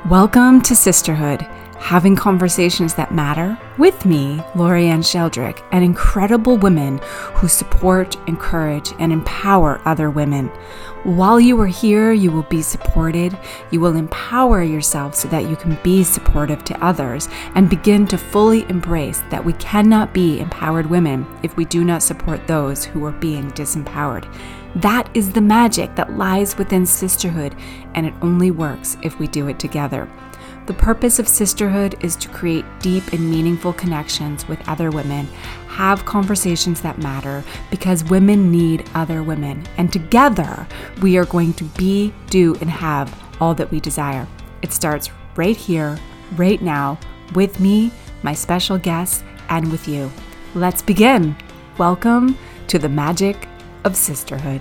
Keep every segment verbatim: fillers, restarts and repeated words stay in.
Welcome to Sisterhood, having conversations that matter with me, Lorianne Sheldrick, and incredible women who support, encourage, and empower other women. While you are here, you will be supported. You will empower yourself so that you can be supportive to others and begin to fully embrace that we cannot be empowered women if we do not support those who are being disempowered. That is the magic that lies within sisterhood, and it only works if we do it together. The purpose of sisterhood is to create deep and meaningful connections with other women, have conversations that matter, because women need other women, and together we are going to be, do, and have all that we desire. It starts right here, right now, with me, my special guests, and with you. Let's begin. Welcome to the magic of sisterhood.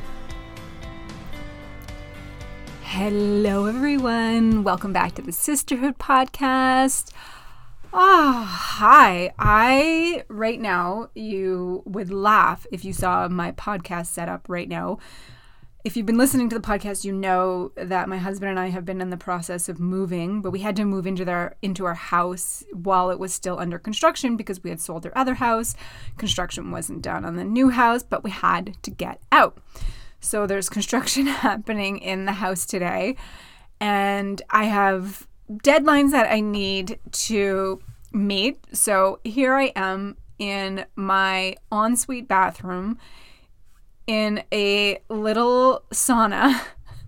Hello, everyone. Welcome back to the Sisterhood Podcast. Ah, hi. I, right now, you would laugh if you saw my podcast setup right now. If you've been listening to the podcast, you know that my husband and I have been in the process of moving, but we had to move into their into our house while it was still under construction because we had sold our other house. Construction wasn't done on the new house, but we had to get out. So there's construction happening in the house today, and I have deadlines that I need to meet. So here I am in my ensuite bathroom in a little sauna,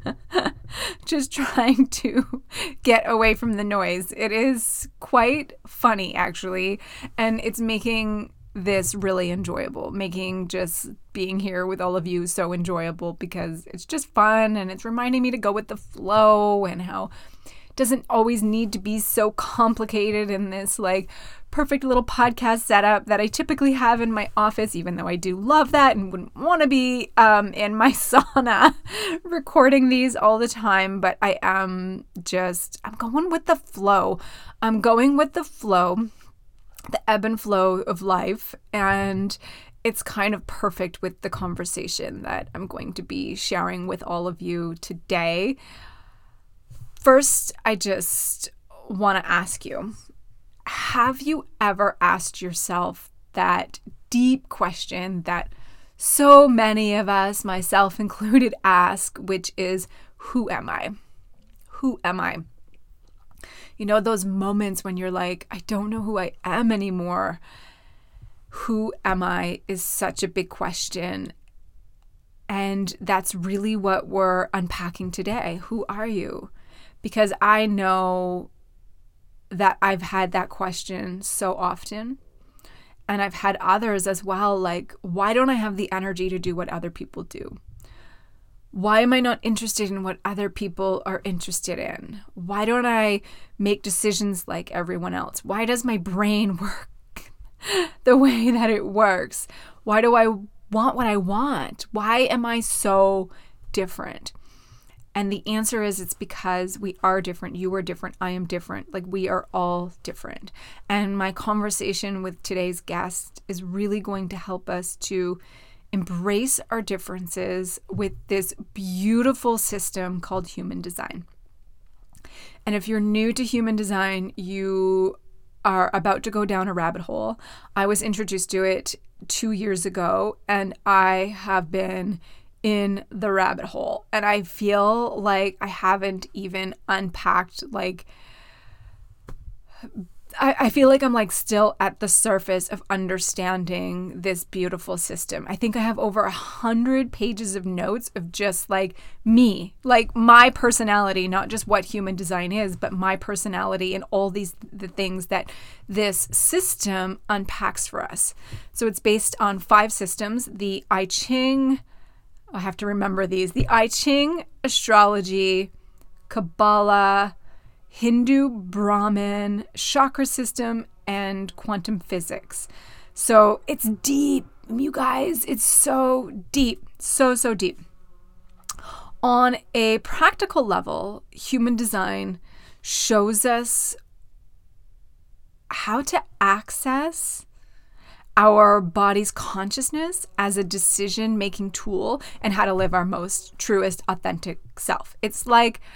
just trying to get away from the noise. It is quite funny, actually, and it's making this really enjoyable, making just being here with all of you so enjoyable because it's just fun, and it's reminding me to go with the flow and how it doesn't always need to be so complicated in this like perfect little podcast setup that I typically have in my office, even though I do love that and wouldn't want to be um, in my sauna recording these all the time. But I am just, I'm going with the flow. I'm going with the flow, the ebb and flow of life. And it's kind of perfect with the conversation that I'm going to be sharing with all of you today. First, I just want to ask you, have you ever asked yourself that deep question that so many of us, myself included, ask, which is, who am I? Who am I? You know, those moments when you're like, I don't know who I am anymore. Who am I is such a big question. And that's really what we're unpacking today. Who are you? Because I know that I've had that question so often, and I've had others as well, like, why don't I have the energy to do what other people do? Why am I not interested in what other people are interested in? Why don't I make decisions like everyone else? Why does my brain work the way that it works? Why do I want what I want? Why am I so different? And the answer is, it's because we are different. You are different. I am different. Like, we are all different. And my conversation with today's guest is really going to help us to embrace our differences with this beautiful system called human design. And if you're new to human design, you are about to go down a rabbit hole. I was introduced to it two years ago, and I have been in the rabbit hole, and I feel like I haven't even unpacked, like, I, I feel like I'm like still at the surface of understanding this beautiful system. I think I have over a hundred pages of notes of just like me, like my personality, not just what human design is, but my personality and all these the things that this system unpacks for us. So it's based on five systems: the I Ching, I have to remember these. The I Ching, astrology, Kabbalah, Hindu Brahmin, chakra system, and quantum physics. So it's deep, you guys. It's so deep, so, so deep. On a practical level, human design shows us how to access our body's consciousness as a decision-making tool and how to live our most truest, authentic self. It's like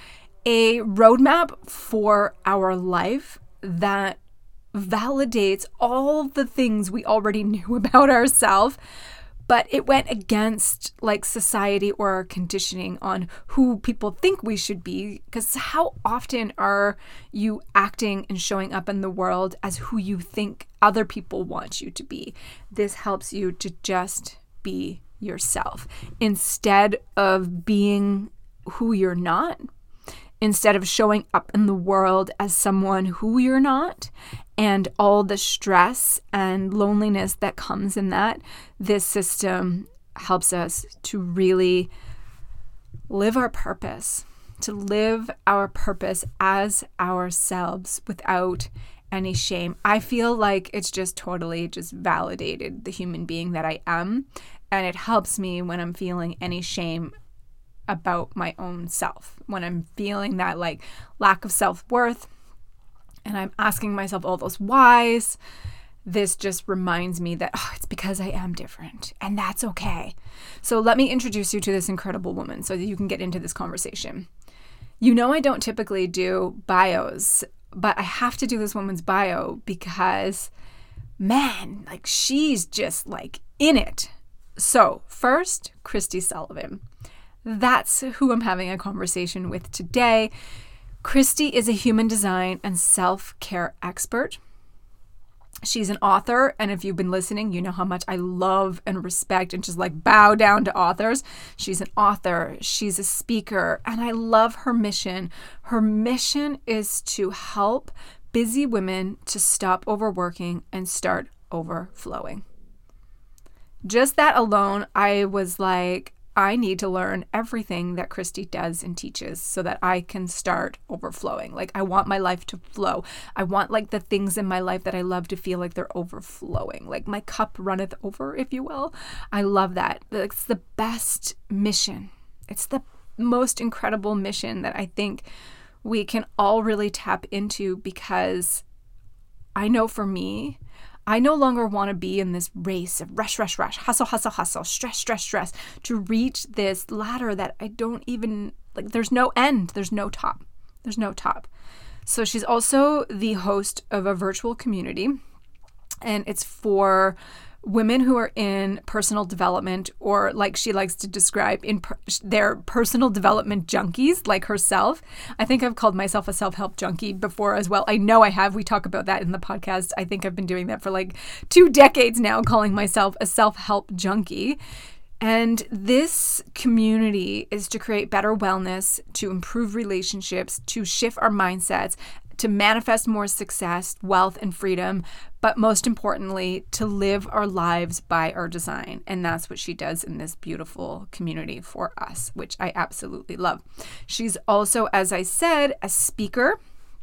a roadmap for our life that validates all the things we already knew about ourselves, but it went against like society or our conditioning on who people think we should be. Because how often are you acting and showing up in the world as who you think other people want you to be? This helps you to just be yourself instead of being who you're not. Instead of showing up in the world as someone who you're not and all the stress and loneliness that comes in that, this system helps us to really live our purpose, to live our purpose as ourselves without any shame. I feel like it's just totally just validated the human being that I am, and it helps me when I'm feeling any shame about my own self, when I'm feeling that like lack of self-worth and I'm asking myself all those whys. This just reminds me that oh, it's because I am different, and that's okay. So let me introduce you to this incredible woman so that you can get into this conversation. You know, I don't typically do bios, but I have to do this woman's bio because, man, like she's just like in it. So first, Kristy Sullivan. That's who I'm having a conversation with today. Kristy is a human design and self-care expert. She's an author, and if you've been listening, you know how much I love and respect and just like bow down to authors. She's an author, she's a speaker, and I love her mission. Her mission is to help busy women to stop overworking and start overflowing. Just that alone, I was like, I need to learn everything that Kristy does and teaches so that I can start overflowing. Like I want my life to flow. I want like the things in my life that I love to feel like they're overflowing. Like my cup runneth over, if you will. I love that. It's the best mission. It's the most incredible mission that I think we can all really tap into, because I know for me, I no longer want to be in this race of rush, rush, rush, hustle, hustle, hustle, stress, stress, stress to reach this ladder that I don't even, like there's no end, there's no top, there's no top. So she's also the host of a virtual community, and it's for women who are in personal development, or like she likes to describe, in per- they're personal development junkies like herself. I think I've called myself a self-help junkie before as well. I know I have. We talk about that in the podcast. I think I've been doing that for like two decades now, calling myself a self-help junkie. And this community is to create better wellness, to improve relationships, to shift our mindsets, to manifest more success, wealth, and freedom, but most importantly, to live our lives by our design. And that's what she does in this beautiful community for us, which I absolutely love. She's also, as I said, a speaker,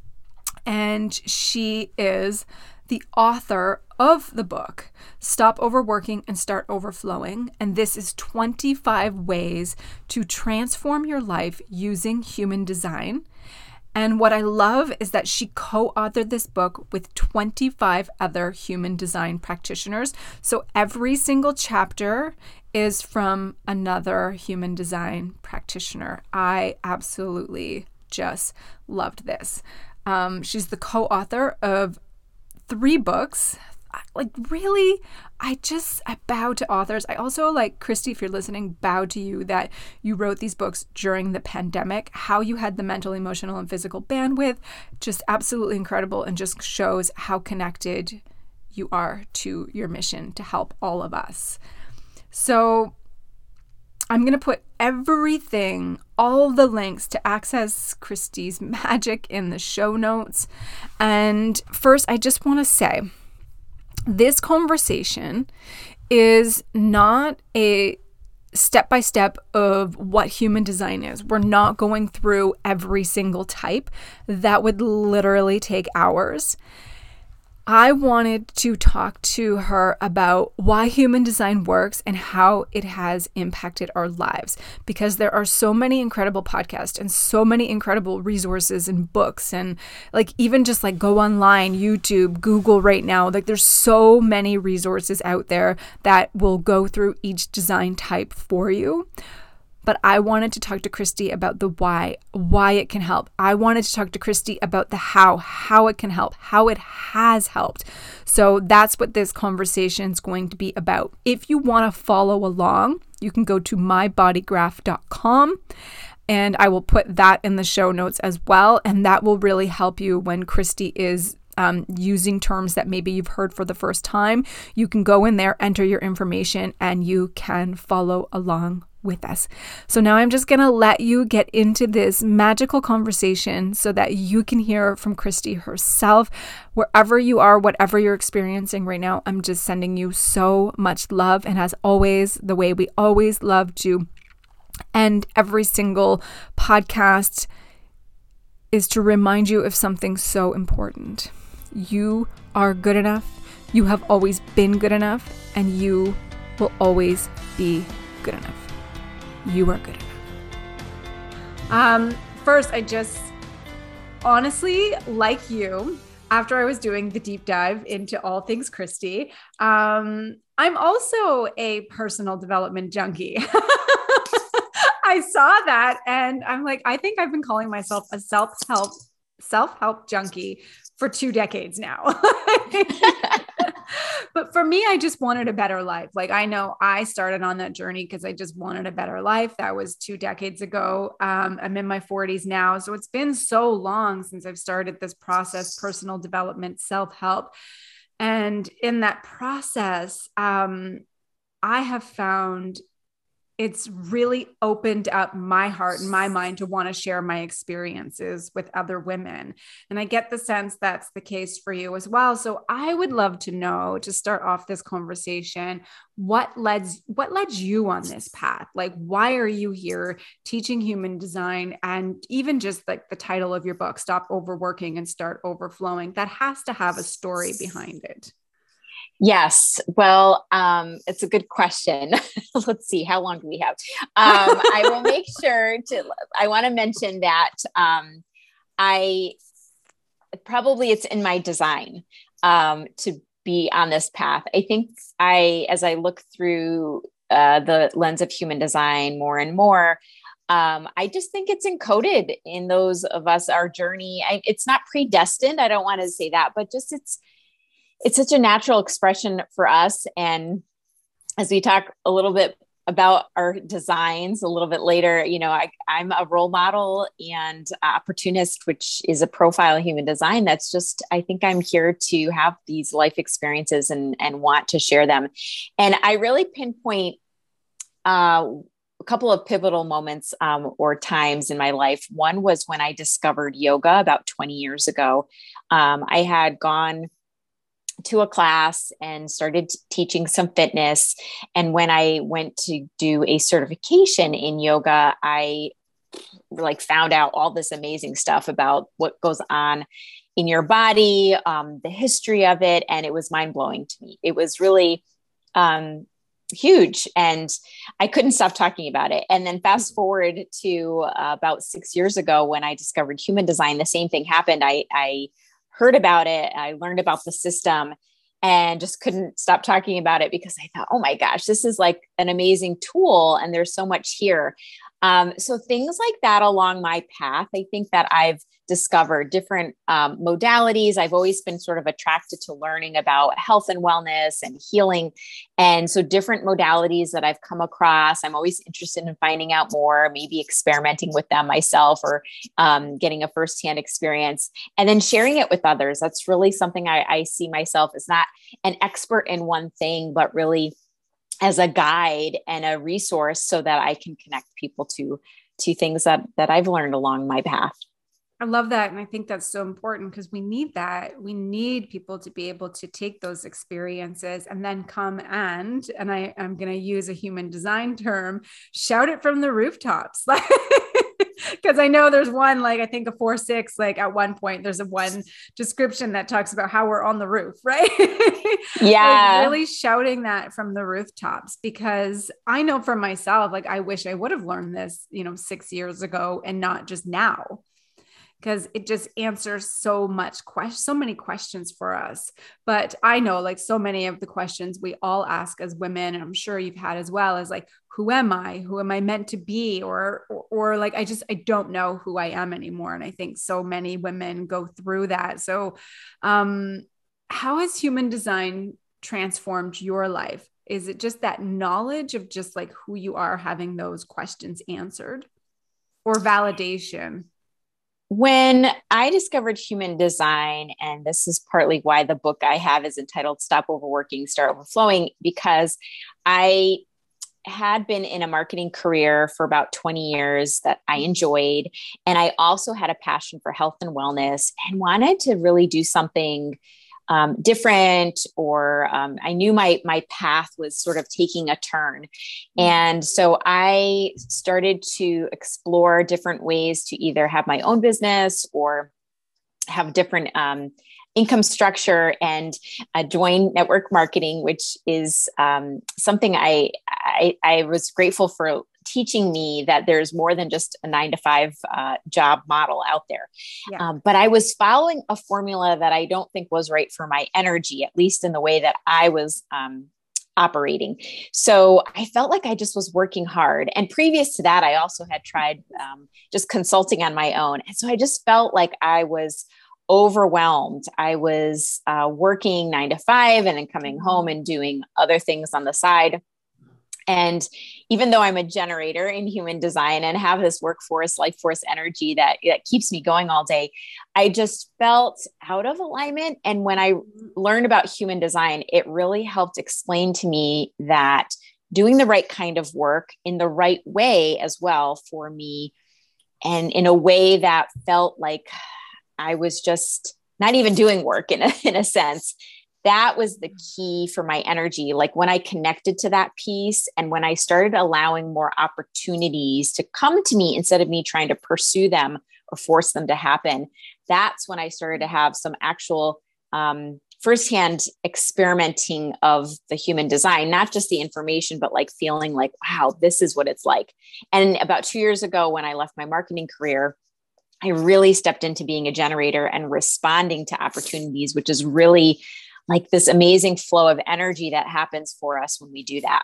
and she is the author of the book, Stop Overworking and Start Overflowing. And this is twenty-five ways to transform your life using human design. And what I love is that she co-authored this book with twenty-five other human design practitioners. So every single chapter is from another human design practitioner. I absolutely just loved this. Um, she's the co-author of three books. Like really, I just, I bow to authors. I also, like, Kristy, if you're listening, bow to you that you wrote these books during the pandemic. How you had the mental, emotional, and physical bandwidth, just absolutely incredible, and just shows how connected you are to your mission to help all of us. So I'm going to put everything, all the links to access Kristy's magic in the show notes. And first, I just want to say, this conversation is not a step-by-step of what human design is. We're not going through every single type. That would literally take hours. I wanted to talk to her about why human design works and how it has impacted our lives, because there are so many incredible podcasts and so many incredible resources and books, and like even just like go online, YouTube, Google right now, like there's so many resources out there that will go through each design type for you. but I wanted to talk to Christy about the why, why it can help. I wanted to talk to Christy about the how, how it can help, how it has helped. So that's what this conversation is going to be about. If you want to follow along, you can go to my body graph dot com. And I will put that in the show notes as well. And that will really help you when Christy is um, using terms that maybe you've heard for the first time. You can go in there, enter your information, and you can follow along with us. So now I'm just going to let you get into this magical conversation so that you can hear from Christy herself. Wherever you are, whatever you're experiencing right now, I'm just sending you so much love. And as always, the way we always love to end every single podcast is to remind you of something so important. You are good enough. You have always been good enough, and you will always be good enough. You are good enough. Um, first, I just honestly, like you, after I was doing the deep dive into all things Christy, um, I'm also a personal development junkie. I saw that and I'm like, I think I've been calling myself a self-help, self-help junkie for two decades now. But for me, I just wanted a better life. Like, I know I started on that journey because I just wanted a better life. That was two decades ago. Um, I'm in my forties now. So it's been so long since I've started this process, personal development, self-help. And in that process, um, I have found it's really opened up my heart and my mind to want to share my experiences with other women. And I get the sense that's the case for you as well. So I would love to know, to start off this conversation, what led, what led you on this path? Like, why are you here teaching human design? And even just like the title of your book, Stop Overworking and Start Overflowing, that has to have a story behind it. Yes. Well, um, it's a good question. Let's see, how long do we have? Um, I will make sure to, I want to mention that um, I probably it's in my design um, to be on this path. I think I, as I look through uh, the lens of human design more and more, um, I just think it's encoded in those of us, our journey. I, it's not predestined. I don't want to say that, but just it's, it's such a natural expression for us. And as we talk a little bit about our designs a little bit later, you know, I, I'm a role model and opportunist, which is a profile of human design. That's just, I think I'm here to have these life experiences and, and want to share them. And I really pinpoint uh, a couple of pivotal moments um, or times in my life. One was when I discovered yoga about twenty years ago. Um, I had gone to a class and started teaching some fitness. And when I went to do a certification in yoga, I like found out all this amazing stuff about what goes on in your body, um, the history of it. And it was mind blowing to me. It was really um, huge. And I couldn't stop talking about it. And then fast forward to uh, about six years ago, when I discovered human design, the same thing happened. I, I heard about it. I learned about the system and just couldn't stop talking about it because I thought, oh my gosh, this is like an amazing tool. And there's so much here. Um, so things like that along my path, I think that I've discovered different um, modalities. I've always been sort of attracted to learning about health and wellness and healing. And so different modalities that I've come across, I'm always interested in finding out more, maybe experimenting with them myself or um, getting a firsthand experience and then sharing it with others. That's really something I, I see myself as not an expert in one thing, but really as a guide and a resource so that I can connect people to, to things that, that I've learned along my path. I love that. And I think that's so important because we need that. We need people to be able to take those experiences and then come and, and I, I'm going to use a human design term, shout it from the rooftops. Like, because I know there's one, like, I think a four, six, like at one point, there's a one description that talks about how we're on the roof, right? Yeah. Like really shouting that from the rooftops, because I know for myself, like, I wish I would have learned this, you know, six years ago and not just now. because it just answers so much question, so many questions for us. But I know like so many of the questions we all ask as women, and I'm sure you've had as well, is like, who am I? Who am I meant to be? Or, or, or like, I just, I don't know who I am anymore. And I think so many women go through that. So, um, how has human design transformed your life? Is it just that knowledge of just like who you are, having those questions answered, or validation? When I discovered human design, and this is partly why the book I have is entitled Stop Overworking, Start Overflowing, because I had been in a marketing career for about twenty years that I enjoyed. And I also had a passion for health and wellness and wanted to really do something um, different, or um, I knew my, my path was sort of taking a turn. And so I started to explore different ways to either have my own business or have different um, income structure, and uh, join network marketing, which is um, something I, I, I was grateful for teaching me that there's more than just a nine to five uh, job model out there. Yeah. Um, but I was following a formula that I don't think was right for my energy, at least in the way that I was um, operating. So I felt like I just was working hard. And previous to that, I also had tried um, just consulting on my own. And so I just felt like I was overwhelmed. I was uh, working nine to five and then coming home and doing other things on the side. And even though I'm a generator in human design and have this workforce, life force energy that, that keeps me going all day, I just felt out of alignment. And when I learned about human design, it really helped explain to me that doing the right kind of work in the right way as well for me, and in a way that felt like I was just not even doing work in a, in a sense. That was the key for my energy. Like when I connected to that piece, and when I started allowing more opportunities to come to me instead of me trying to pursue them or force them to happen, that's when I started to have some actual um, firsthand experimenting of the human design, not just the information, but like feeling like, wow, this is what it's like. And about two years ago, when I left my marketing career, I really stepped into being a generator and responding to opportunities, which is really like this amazing flow of energy that happens for us when we do that.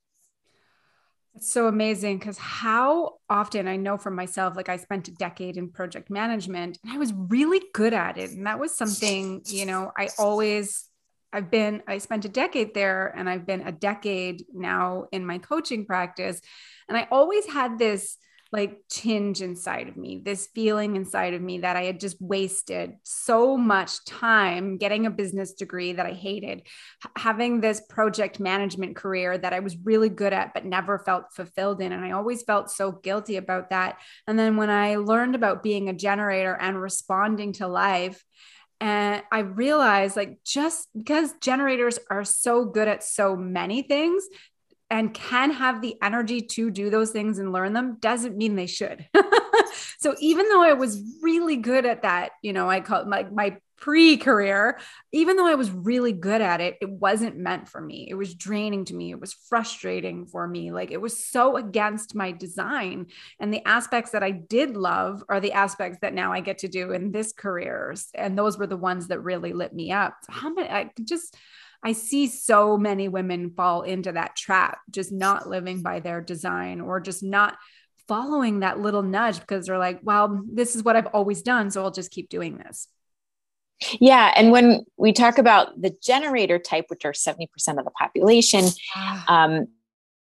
It's so amazing, because how often, I know for myself, like I spent a decade in project management and I was really good at it. And that was something, you know, I always, I've been, I spent a decade there, and I've been a decade now in my coaching practice. And I always had this like tinge inside of me, this feeling inside of me that I had just wasted so much time getting a business degree that I hated, H- having this project management career that I was really good at, but never felt fulfilled in. And I always felt so guilty about that. And then when I learned about being a generator and responding to life, and I realized, like, just because generators are so good at so many things and can have the energy to do those things and learn them, doesn't mean they should. So even though I was really good at that, you know, I call it my, my pre-career, even though I was really good at it, it wasn't meant for me. It was draining to me. It was frustrating for me. Like it was so against my design. And the aspects that I did love are the aspects that now I get to do in this career. And those were the ones that really lit me up. So how many, I just, I see so many women fall into that trap, just not living by their design, or just not following that little nudge because they're like, well, this is what I've always done, so I'll just keep doing this. Yeah. And when we talk about the generator type, which are seventy percent of the population, um,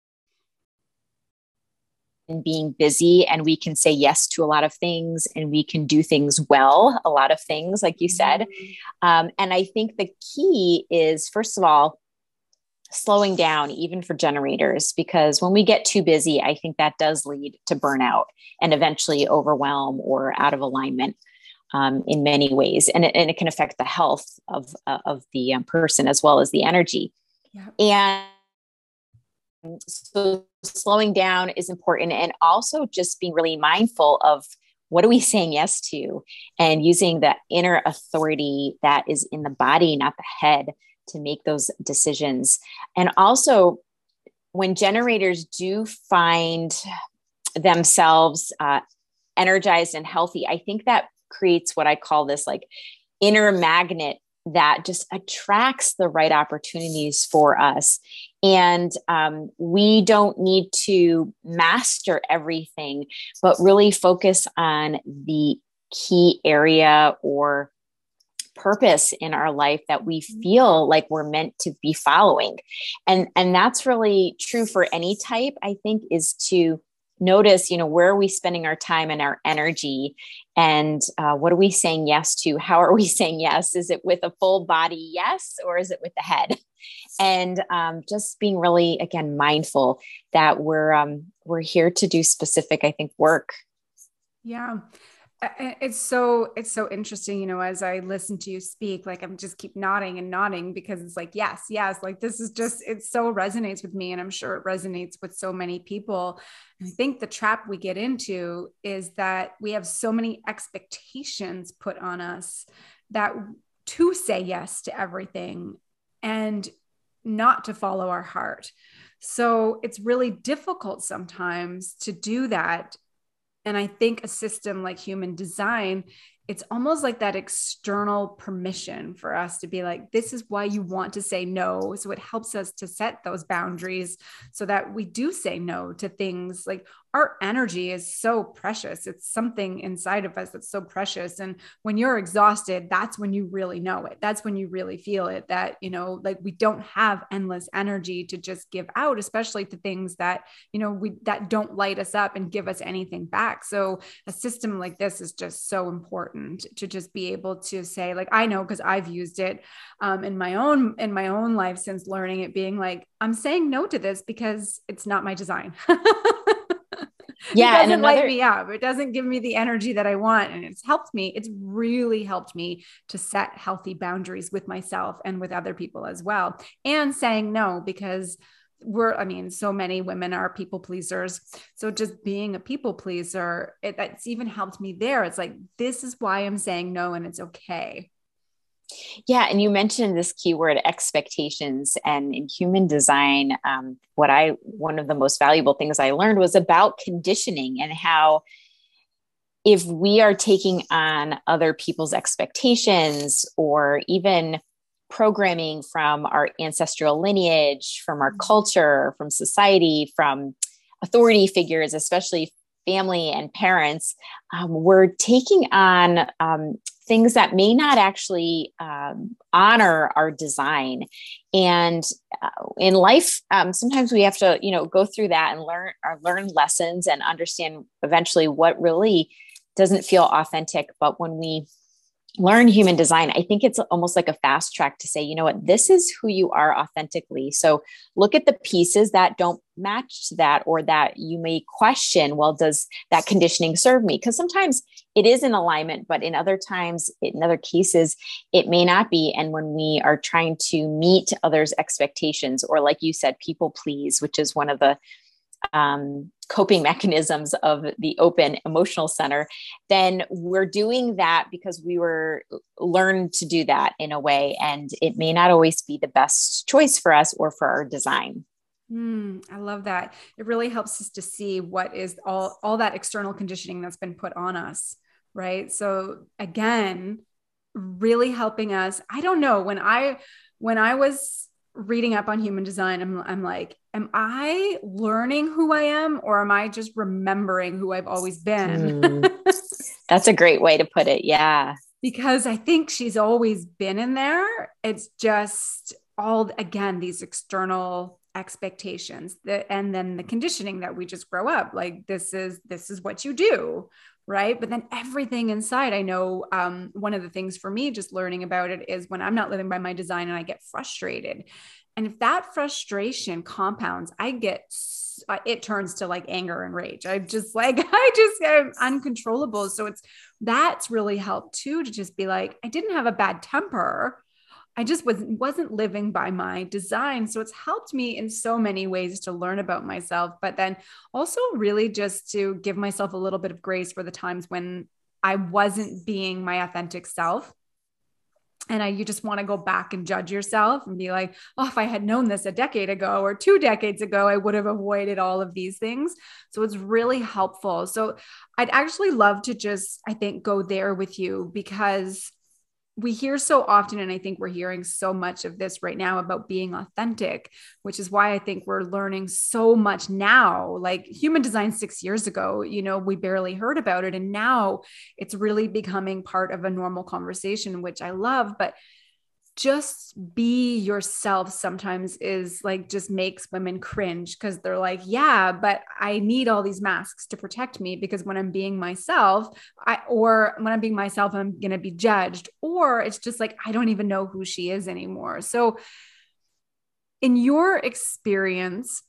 and being busy, and we can say yes to a lot of things, and we can do things well, a lot of things, like you said. Um, and I think the key is, first of all, slowing down, even for generators, because when we get too busy, I think that does lead to burnout and eventually overwhelm or out of alignment um, in many ways. And it, and it can affect the health of, uh, of the um, person as well as the energy. Yeah. And so slowing down is important, and also just being really mindful of what are we saying yes to, and using the inner authority that is in the body, not the head, to make those decisions. And also when generators do find themselves uh, energized and healthy, I think that creates what I call this like inner magnet that just attracts the right opportunities for us. And um, we don't need to master everything, but really focus on the key area or purpose in our life that we feel like we're meant to be following. And, and that's really true for any type, I think, is to notice, you know, where are we spending our time and our energy, and uh, what are we saying yes to? How are we saying yes? Is it with a full body yes, or is it with the head? And um, just being really, again, mindful that we're um, we're here to do specific, I think, work. Yeah. It's so, it's so interesting, you know, as I listen to you speak, like I'm just keep nodding and nodding because it's like, yes, yes, like this is just, it so resonates with me. And I'm sure it resonates with so many people. And I think the trap we get into is that we have so many expectations put on us that to say yes to everything and not to follow our heart. So it's really difficult sometimes to do that. And I think a system like human design, it's almost like that external permission for us to be like, this is why you want to say no. So it helps us to set those boundaries so that we do say no to things. Like our energy is so precious. It's something inside of us that's so precious. And when you're exhausted, that's when you really know it. That's when you really feel it, that, you know, like we don't have endless energy to just give out, especially to things that, you know, we, that don't light us up and give us anything back. So a system like this is just so important to just be able to say, like, I know, because I've used it um, in my own, in my own life since learning it, being like, I'm saying no to this because it's not my design. Yeah. It doesn't and another, light me up. It doesn't give me the energy that I want. And it's helped me. It's really helped me to set healthy boundaries with myself and with other people as well. And saying no, because we're, I mean, so many women are people pleasers. So just being a people pleaser, it, that's even helped me there. It's like, this is why I'm saying no, and it's okay. Yeah. And you mentioned this keyword expectations, and in human design, um, what I, one of the most valuable things I learned was about conditioning, and how if we are taking on other people's expectations, or even programming from our ancestral lineage, from our culture, from society, from authority figures, especially family and parents, um, we're taking on um, things that may not actually um, honor our design. And uh, in life, um, sometimes we have to, you know, go through that and learn, or learn lessons and understand eventually what really doesn't feel authentic. But when we learn human design, I think it's almost like a fast track to say, you know what, this is who you are authentically. So look at the pieces that don't match that, or that you may question, well, does that conditioning serve me? Because sometimes it is in alignment, but in other times, in other cases, it may not be. And when we are trying to meet others' expectations, or like you said, people please, which is one of the um, coping mechanisms of the open emotional center, then we're doing that because we were learned to do that in a way. And it may not always be the best choice for us or for our design. Mm, I love that. It really helps us to see what is all, all that external conditioning that's been put on us. Right. So again, really helping us. I don't know, when I, when I was reading up on human design, I'm, I'm like, am I learning who I am, or am I just remembering who I've always been? Mm, that's a great way to put it. Yeah. Because I think she's always been in there. It's just all, again, these external expectations that, and then the conditioning that we just grow up. Like, this is, this is what you do. Right. But then everything inside, I know um, one of the things for me, just learning about it, is when I'm not living by my design and I get frustrated. And if that frustration compounds, I get, it turns to like anger and rage. I just like, I just am uncontrollable. So it's, that's really helped too, to just be like, I didn't have a bad temper. I just was, wasn't living by my design. So it's helped me in so many ways to learn about myself, but then also really just to give myself a little bit of grace for the times when I wasn't being my authentic self. And I, you just want to go back and judge yourself and be like, oh, if I had known this a decade ago or two decades ago, I would have avoided all of these things. So it's really helpful. So I'd actually love to just, I think, go there with you, because we hear so often, and I think we're hearing so much of this right now about being authentic, which is why I think we're learning so much now. Like human design six years ago, you know, we barely heard about it. And now it's really becoming part of a normal conversation, which I love. But just be yourself sometimes is like, just makes women cringe, because they're like, yeah, but I need all these masks to protect me, because when I'm being myself, I, or when I'm being myself, I'm going to be judged, or it's just like, I don't even know who she is anymore. So in your experience,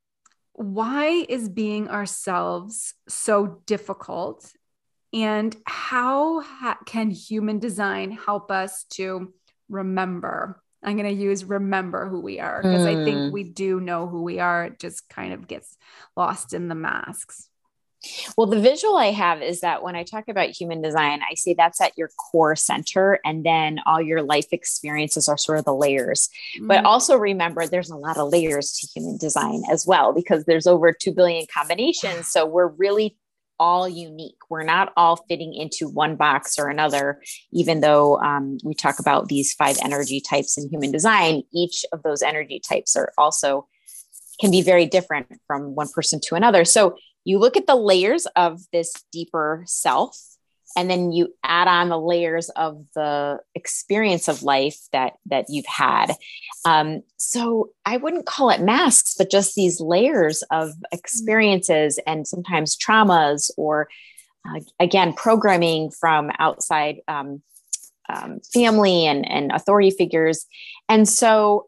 why is being ourselves so difficult? And how ha- can human design help us to remember? I'm going to use remember who we are, because I think Mm. we do know who we are. It just kind of gets lost in the masks. Well, the visual I have is that when I talk about human design, I say that's at your core center, and then all your life experiences are sort of the layers. Mm. But also remember, there's a lot of layers to human design as well, because there's over two billion combinations. So we're really all unique. We're not all fitting into one box or another, even though um, we talk about these five energy types in human design. Each of those energy types are also can be very different from one person to another. So you look at the layers of this deeper self, and then you add on the layers of the experience of life that, that you've had. Um, so I wouldn't call it masks, but just these layers of experiences and sometimes traumas, or uh, again, programming from outside um, um, family and, and authority figures. And so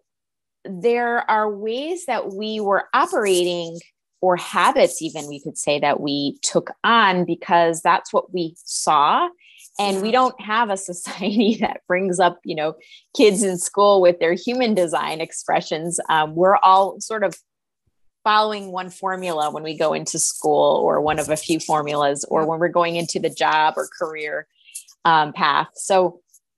there are ways that we were operating, or habits, even we could say, that we took on because that's what we saw. And we don't have a society that brings up, you know, kids in school with their human design expressions. Um, we're all sort of following one formula when we go into school, or one of a few formulas, or when we're going into the job or career um, path. So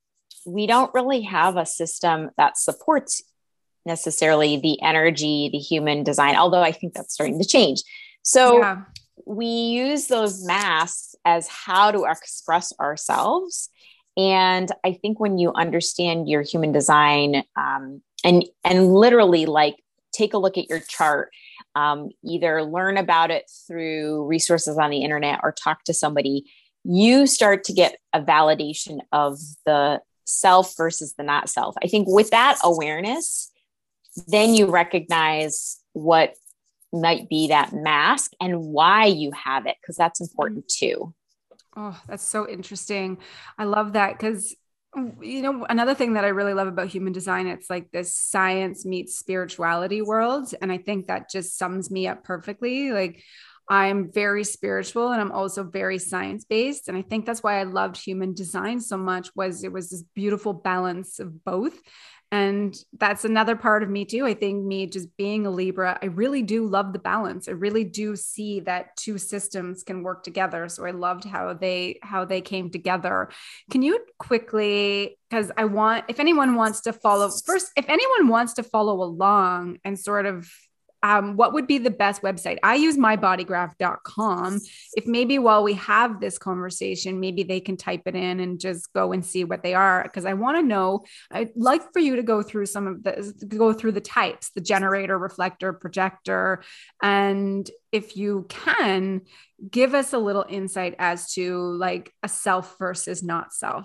we don't really have a system that supports necessarily the energy, the human design, although I think that's starting to change. So yeah. We use those masks as how to express ourselves. And I think when you understand your human design, um, and, and literally like take a look at your chart, um, either learn about it through resources on the internet or talk to somebody, you start to get a validation of the self versus the not self. I think with that awareness, then you recognize what might be that mask and why you have it, because that's important too. Oh, that's so interesting. I love that, because, you know, another thing that I really love about human design, it's like this science meets spirituality world. And I think that just sums me up perfectly. Like, I'm very spiritual, and I'm also very science-based. And I think that's why I loved human design so much, was it was this beautiful balance of both. And that's another part of me too. I think me just being a Libra, I really do love the balance. I really do see that two systems can work together. So I loved how they, how they came together. Can you quickly, because I want, if anyone wants to follow first, if anyone wants to follow along and sort of, Um, what would be the best website? I use my body graph dot com. If maybe while we have this conversation, maybe they can type it in and just go and see what they are. Because I want to know, I'd like for you to go through some of the, go through the types, the generator, reflector, projector. And if you can, give us a little insight as to like a self versus not self.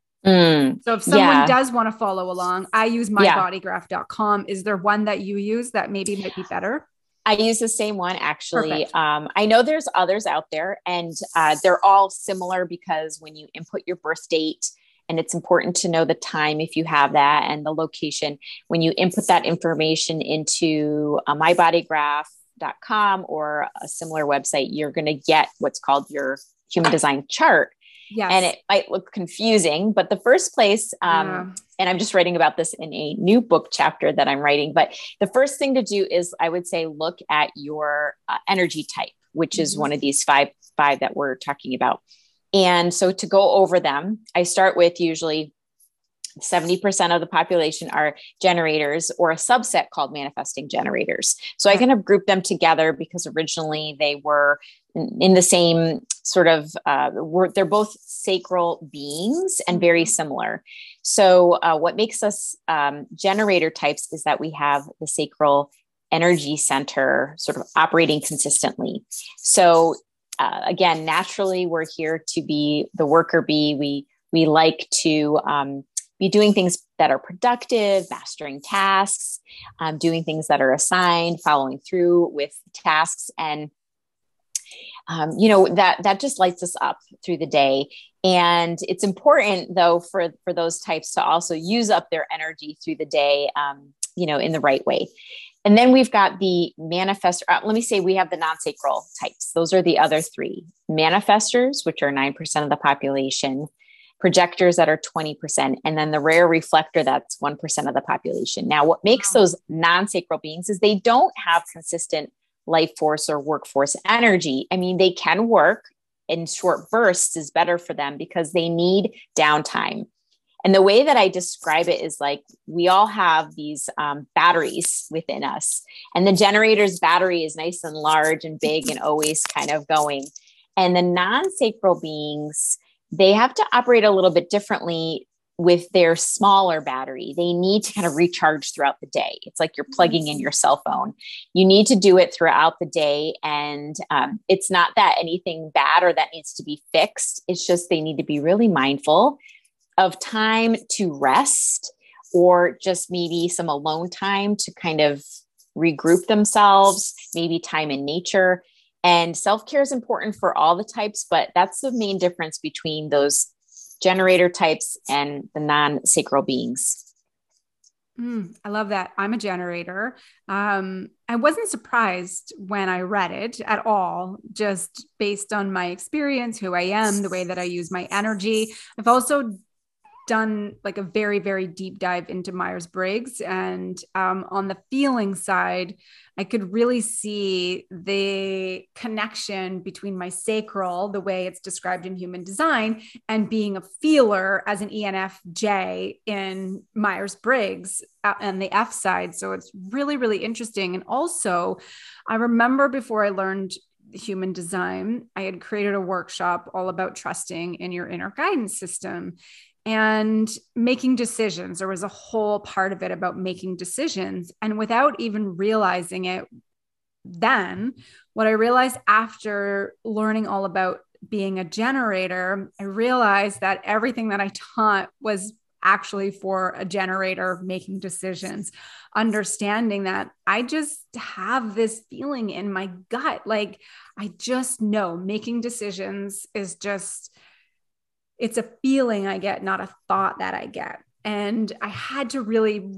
Mm, so if someone yeah. does want to follow along, I use my body graph dot com. Is there one that you use that maybe might be better? I use the same one, actually. Um, I know there's others out there, and uh, they're all similar, because when you input your birth date, and it's important to know the time if you have that, and the location, when you input that information into uh, my body graph dot com or a similar website, you're going to get what's called your human design chart. Yes. And it might look confusing, but the first place, um, yeah. and I'm just writing about this in a new book chapter that I'm writing, but the first thing to do is, I would say, look at your uh, energy type, which mm-hmm. is one of these five, five that we're talking about. And so to go over them, I start with usually seventy percent of the population are generators, or a subset called manifesting generators. So I kind of grouped them together because originally they were in the same sort of, uh, were, they're both sacral beings and very similar. So uh, what makes us um, generator types is that we have the sacral energy center sort of operating consistently. So uh, again, naturally, we're here to be the worker bee. We, we like to um, be doing things that are productive, mastering tasks, um, doing things that are assigned, following through with tasks. And, um, you know, that, that just lights us up through the day. And it's important though, for, for those types to also use up their energy through the day, um, you know, in the right way. And then we've got the manifestor. Uh, let me say we have the non-sacral types. Those are the other three: manifestors, which are nine percent of the population; projectors, that are twenty percent, and then the rare reflector, that's one percent of the population. Now, what makes those non-sacral beings is they don't have consistent life force or workforce energy. I mean, they can work in short bursts is better for them because they need downtime. And the way that I describe it is like, we all have these um, batteries within us, and the generator's battery is nice and large and big and always kind of going. And the non-sacral beings, they have to operate a little bit differently with their smaller battery. They need to kind of recharge throughout the day. It's like you're plugging in your cell phone. You need to do it throughout the day. And um, it's not that anything bad or that needs to be fixed. It's just they need to be really mindful of time to rest, or just maybe some alone time to kind of regroup themselves, maybe time in nature. And self-care is important for all the types, but that's the main difference between those generator types and the non-sacral beings. Mm, I love that. I'm a generator. Um, I wasn't surprised when I read it at all, just based on my experience, who I am, the way that I use my energy. I've also done like a very, very deep dive into Myers-Briggs. And um, on the feeling side, I could really see the connection between my sacral, the way it's described in Human Design, and being a feeler as an E N F J in Myers-Briggs uh, and the F side. So it's really, really interesting. And also, I remember before I learned Human Design, I had created a workshop all about trusting in your inner guidance system and making decisions. There was a whole part of it about making decisions. And without even realizing it then, what I realized after learning all about being a generator, I realized that everything that I taught was actually for a generator making decisions, understanding that I just have this feeling in my gut. Like, I just know making decisions is just, it's a feeling I get, not a thought that I get. And I had to really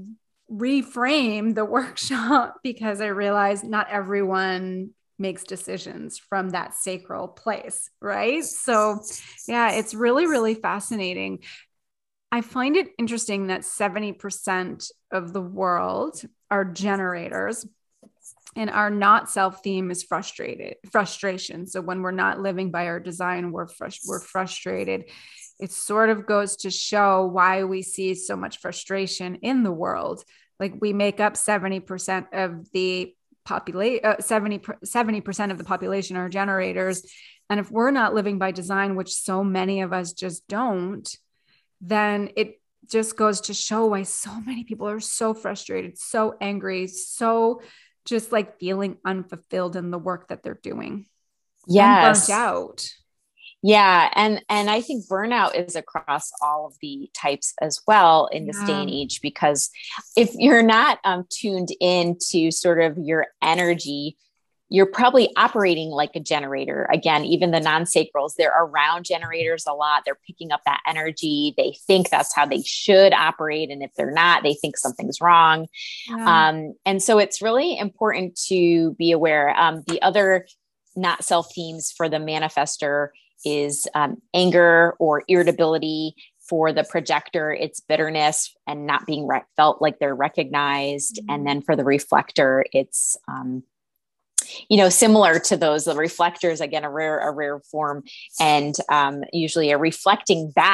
reframe the workshop because I realized not everyone makes decisions from that sacral place, right? So yeah, it's really, really fascinating. I find it interesting that seventy percent of the world are generators, and our not self theme is frustrated, frustration. So when we're not living by our design, we're frust- we're frustrated. It sort of goes to show why we see so much frustration in the world. Like, we make up seventy percent of the population, uh, seventy percent of the population are generators. And if we're not living by design, which so many of us just don't, then it just goes to show why so many people are so frustrated, so angry, so just like feeling unfulfilled in the work that they're doing. Yes. And burnt out. Yeah. And, and I think burnout is across all of the types as well in this yeah. day and age, because if you're not um, tuned into sort of your energy, you're probably operating like a generator. Again, even the non-sacrals, they're around generators a lot. They're picking up that energy. They think that's how they should operate. And if they're not, they think something's wrong. Yeah. Um, and so it's really important to be aware. Um, the other not self themes for the manifester is um, anger or irritability. For the projector, it's bitterness and not being re- felt like they're recognized. Mm-hmm. And then for the reflector, it's, um, you know, similar to those, the reflectors, again, a rare, a rare form, and um, usually a reflecting back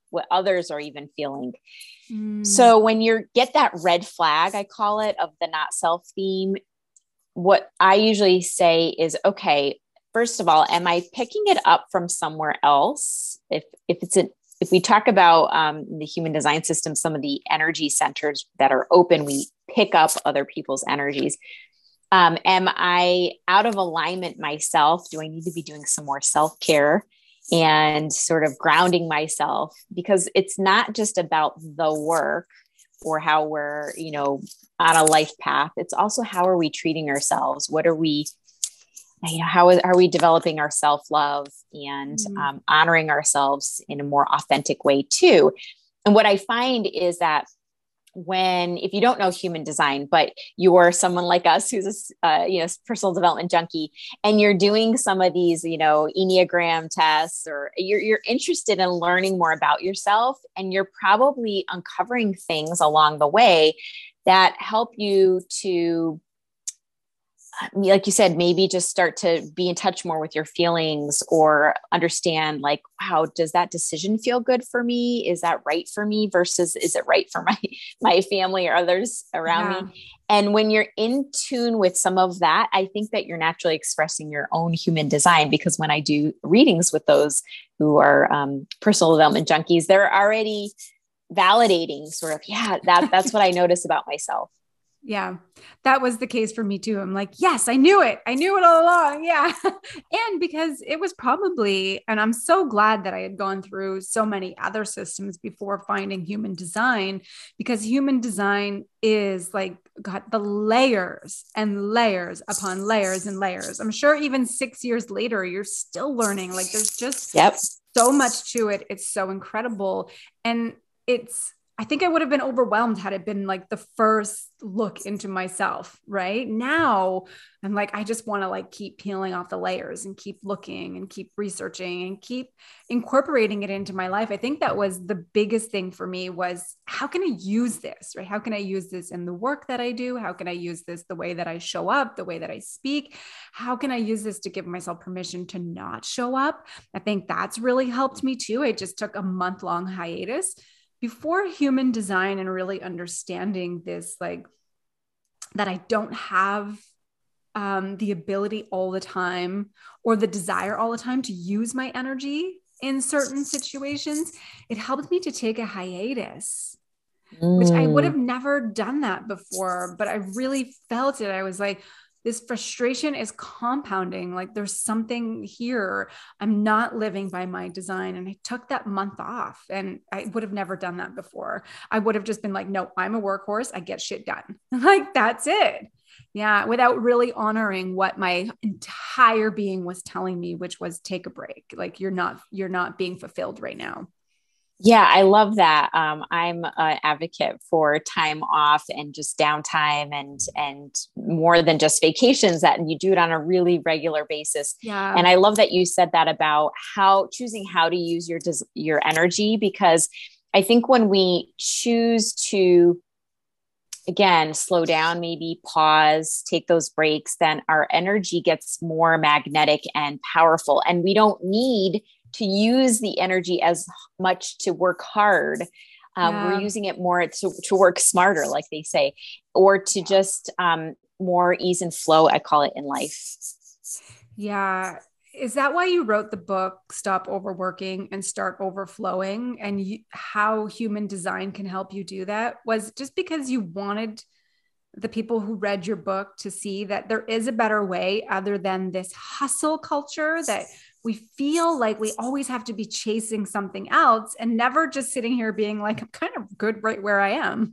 what others are even feeling. Mm. So when you get that red flag, I call it, of the not self theme, what I usually say is, okay, first of all, am I picking it up from somewhere else? If, if it's a, if we talk about um, the human design system, some of the energy centers that are open, we pick up other people's energies. Um, am I out of alignment myself? Do I need to be doing some more self-care and sort of grounding myself? Because it's not just about the work or how we're, you know, on a life path. It's also, how are we treating ourselves? What are we, you know, how is, are we developing our self-love and Mm. um, honoring ourselves in a more authentic way too? And what I find is that when, if you don't know human design, but you're someone like us who's a uh, you know, personal development junkie, and you're doing some of these, you know, Enneagram tests, or you're, you're interested in learning more about yourself, and you're probably uncovering things along the way that help you to, like you said, maybe just start to be in touch more with your feelings, or understand, like, wow, does that decision feel good for me? Is that right for me versus is it right for my, my family or others around Yeah. me? And when you're in tune with some of that, I think that you're naturally expressing your own human design, because when I do readings with those who are um, personal development junkies, they're already validating sort of, yeah, that that's what I notice about myself. Yeah, that was the case for me too. I'm like, yes, I knew it. I knew it all along. Yeah. And because it was probably, and I'm so glad that I had gone through so many other systems before finding human design, because human design is like, got the layers and layers upon layers and layers. I'm sure even six years later, you're still learning. Like, there's just Yep. so much to it. It's so incredible. And it's, I think I would have been overwhelmed had it been like the first look into myself. Right now, I'm like, I just want to like keep peeling off the layers and keep looking and keep researching and keep incorporating it into my life. I think that was the biggest thing for me, was how can I use this, right? How can I use this in the work that I do? How can I use this the way that I show up, the way that I speak? How can I use this to give myself permission to not show up? I think that's really helped me too. I just took a month long hiatus before human design, and really understanding this, like, that I don't have um, the ability all the time, or the desire all the time, to use my energy in certain situations. It helped me to take a hiatus, mm. which I would have never done that before, but I really felt it. I was like, this frustration is compounding. Like, there's something here. I'm not living by my design. And I took that month off, and I would have never done that before. I would have just been like, no, I'm a workhorse. I get shit done. Like, that's it. Yeah. Without really honoring what my entire being was telling me, which was take a break. Like, you're not, you're not being fulfilled right now. Yeah, I love that. Um, I'm an advocate for time off and just downtime, and and more than just vacations, that you do it on a really regular basis. Yeah. And I love that you said that about how choosing how to use your your energy, because I think when we choose to, again, slow down, maybe pause, take those breaks, then our energy gets more magnetic and powerful, and we don't need to use the energy as much to work hard. Um, Yeah. We're using it more to, to work smarter, like they say, or to just um, more ease and flow, I call it, in life. Yeah. Is that why you wrote the book, Stop Overworking and Start Overflowing, and you, how human design can help you do that? Was just because you wanted the people who read your book to see that there is a better way other than this hustle culture, that we feel like we always have to be chasing something else, and never just sitting here being like, I'm kind of good right where I am.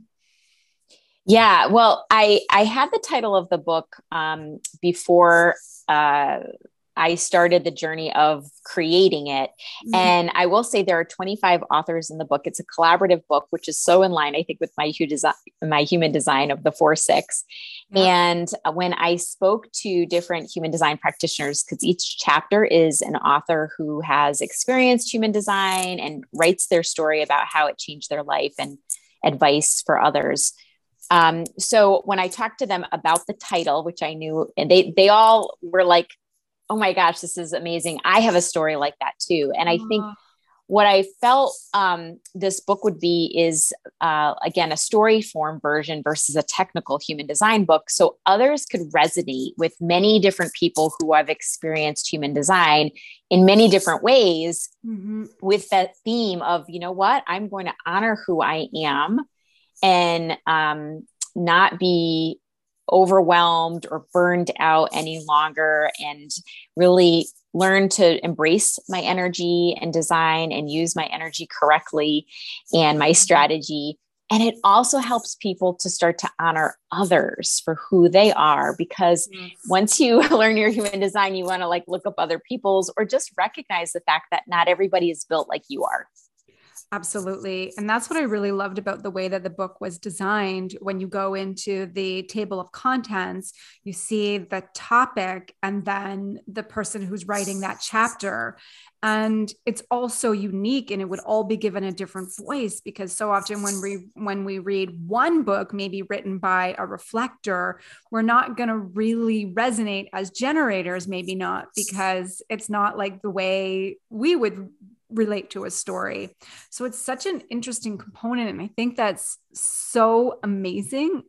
Yeah. Well, I, I had the title of the book um, before uh, I started the journey of creating it. Mm-hmm. And I will say there are twenty-five authors in the book. It's a collaborative book, which is so in line, I think, with my, my human design of the four, six. Yep. And when I spoke to different human design practitioners, because each chapter is an author who has experienced human design and writes their story about how it changed their life and advice for others. Um, so when I talked to them about the title, which I knew, and they, they all were like, oh my gosh, this is amazing. I have a story like that too. And I think what I felt um, this book would be is, uh, again, a story form version versus a technical human design book. So others could resonate with many different people who have experienced human design in many different ways, mm-hmm. with that theme of, you know what, I'm going to honor who I am and um, not be overwhelmed or burned out any longer, and really learn to embrace my energy and design and use my energy correctly and my strategy. And it also helps people to start to honor others for who they are, because yes. once you learn your human design, you want to like look up other people's, or just recognize the fact that not everybody is built like you are. Absolutely. And that's what I really loved about the way that the book was designed. When you go into the table of contents, you see the topic and then the person who's writing that chapter. And it's also unique, and it would all be given a different voice, because so often when we when we read one book, maybe written by a reflector, we're not going to really resonate as generators, maybe not, because it's not like the way we would relate to a story. So it's such an interesting component. And I think that's so amazing.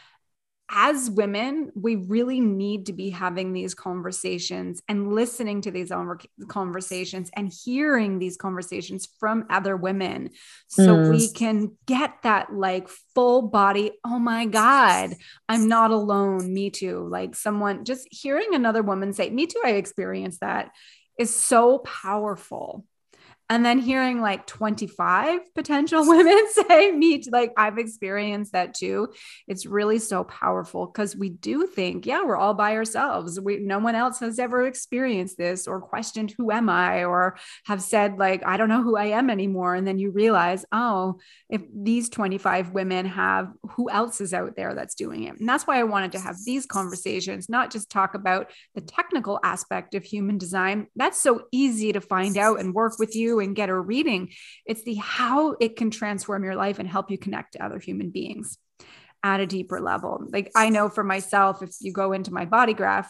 As women, we really need to be having these conversations and listening to these conversations and hearing these conversations from other women, so mm. we can get that like full body, oh my God, I'm not alone. Me too. Like someone just hearing another woman say, me too, I experienced that, is so powerful. And then hearing like twenty-five potential women say, me too, like I've experienced that too. It's really so powerful, because we do think, yeah, we're all by ourselves. We, no one else has ever experienced this or questioned, who am I? Or have said like, I don't know who I am anymore. And then you realize, oh, if these twenty-five women have, who else is out there that's doing it? And that's why I wanted to have these conversations, not just talk about the technical aspect of human design. That's so easy to find out and work with you and get a reading. It's the how it can transform your life and help you connect to other human beings at a deeper level. Like I know for myself, if you go into my body graph,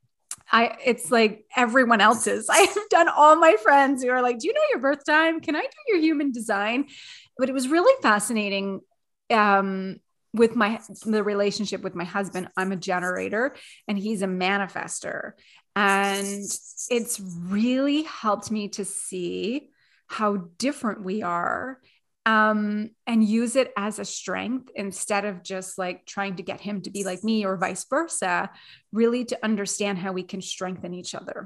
I it's like everyone else's. I have done all my friends who are like, do you know your birth time? Can I do your human design? But it was really fascinating um, with my the relationship with my husband. I'm a generator and he's a manifester. And it's really helped me to see how different we are, um, and use it as a strength instead of just like trying to get him to be like me or vice versa, really to understand how we can strengthen each other.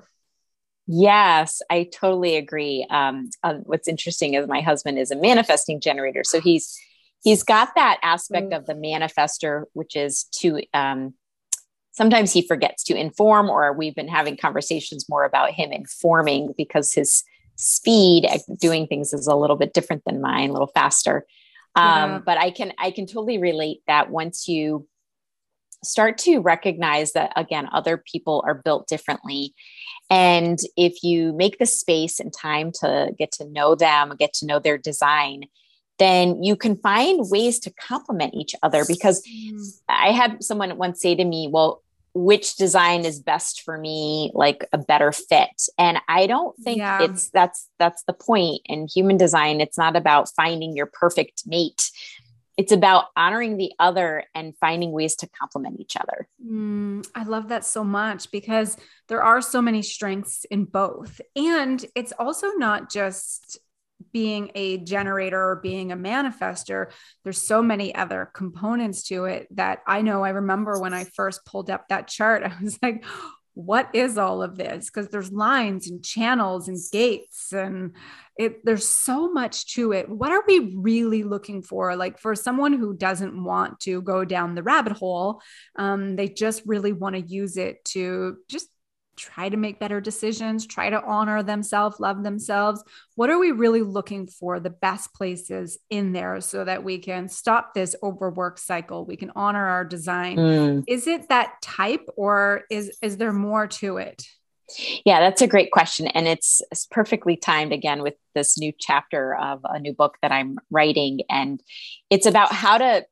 Yes, I totally agree. Um, uh, what's interesting is my husband is a manifesting generator. So he's, he's got that aspect of the manifester, which is to, um, sometimes he forgets to inform, or we've been having conversations more about him informing, because his speed at doing things is a little bit different than mine, a little faster. Um, yeah. But I can, I can totally relate that once you start to recognize that, again, other people are built differently. And if you make the space and time to get to know them, get to know their design, then you can find ways to complement each other. Because mm. I had someone once say to me, well, which design is best for me, like a better fit. And I don't think yeah. it's, that's, that's the point in human design. It's not about finding your perfect mate. It's about honoring the other and finding ways to complement each other. Mm, I love that so much, because there are so many strengths in both. And it's also not just being a generator or being a manifester. There's so many other components to it that I know. I remember when I first pulled up that chart, I was like, what is all of this? Because there's lines and channels and gates, and it, there's so much to it. What are we really looking for? Like for someone who doesn't want to go down the rabbit hole, um, they just really want to use it to just try to make better decisions, try to honor themselves, love themselves. What are we really looking for? The best places in there so that we can stop this overwork cycle. We can honor our design. Mm. Is it that type, or is, is there more to it? Yeah, that's a great question. And it's, it's perfectly timed again with this new chapter of a new book that I'm writing. And it's about how to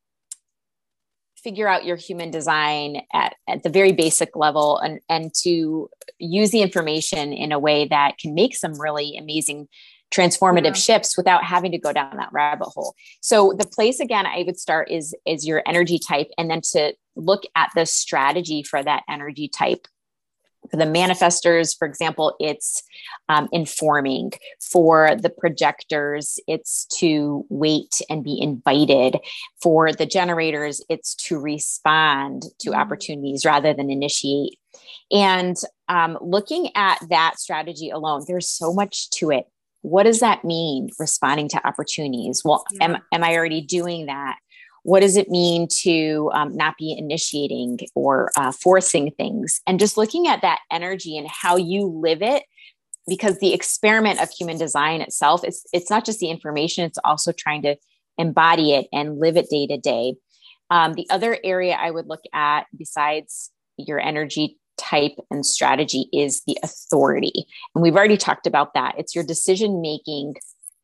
figure out your human design at, at the very basic level, and, and to use the information in a way that can make some really amazing transformative Yeah. shifts without having to go down that rabbit hole. So the place again, I would start is, is your energy type, and then to look at the strategy for that energy type. For the manifestors, for example, it's um, informing. For the projectors, it's to wait and be invited. For the generators, it's to respond to mm-hmm. opportunities rather than initiate. And um, looking at that strategy alone, there's so much to it. What does that mean, responding to opportunities? Well, yeah. am, am I already doing that? What does it mean to um, not be initiating or uh, forcing things? And just looking at that energy and how you live it, because the experiment of human design itself, it's, it's not just the information, it's also trying to embody it and live it day to day. Um, the other area I would look at besides your energy type and strategy is the authority. And we've already talked about that. It's your decision-making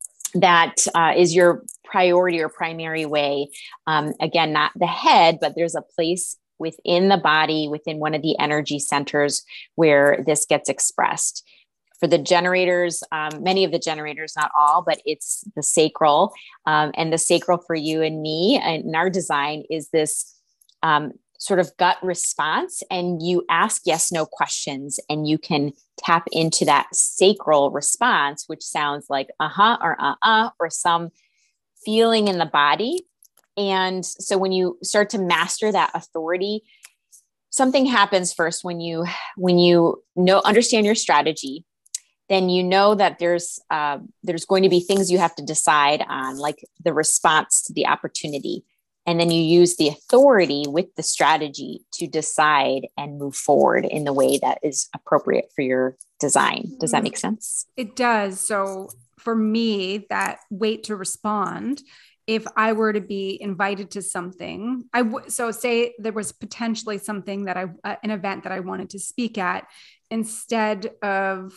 that uh, is your priority or primary way. Um, again, not the head, but there's a place within the body, within one of the energy centers where this gets expressed. For the generators, um, many of the generators, not all, but it's the sacral. Um, and the sacral for you and me and in our design is this um, sort of gut response. And you ask yes, no questions, and you can tap into that sacral response, which sounds like uh-huh or uh-uh, or some feeling in the body. And so when you start to master that authority, something happens first when you, when you know, understand your strategy, then you know that there's, uh, there's going to be things you have to decide on, like the response to the opportunity. And then you use the authority with the strategy to decide and move forward in the way that is appropriate for your design. Does that make sense? It does. So for me, that wait to respond, if I were to be invited to something, I w- so say there was potentially something that I, uh, an event that I wanted to speak at, instead of,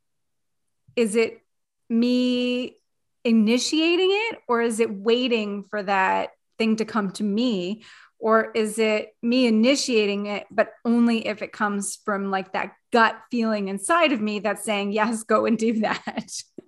is it me initiating it, or is it waiting for that thing to come to me? Or is it me initiating it, but only if it comes from like that gut feeling inside of me that's saying, yes, go and do that.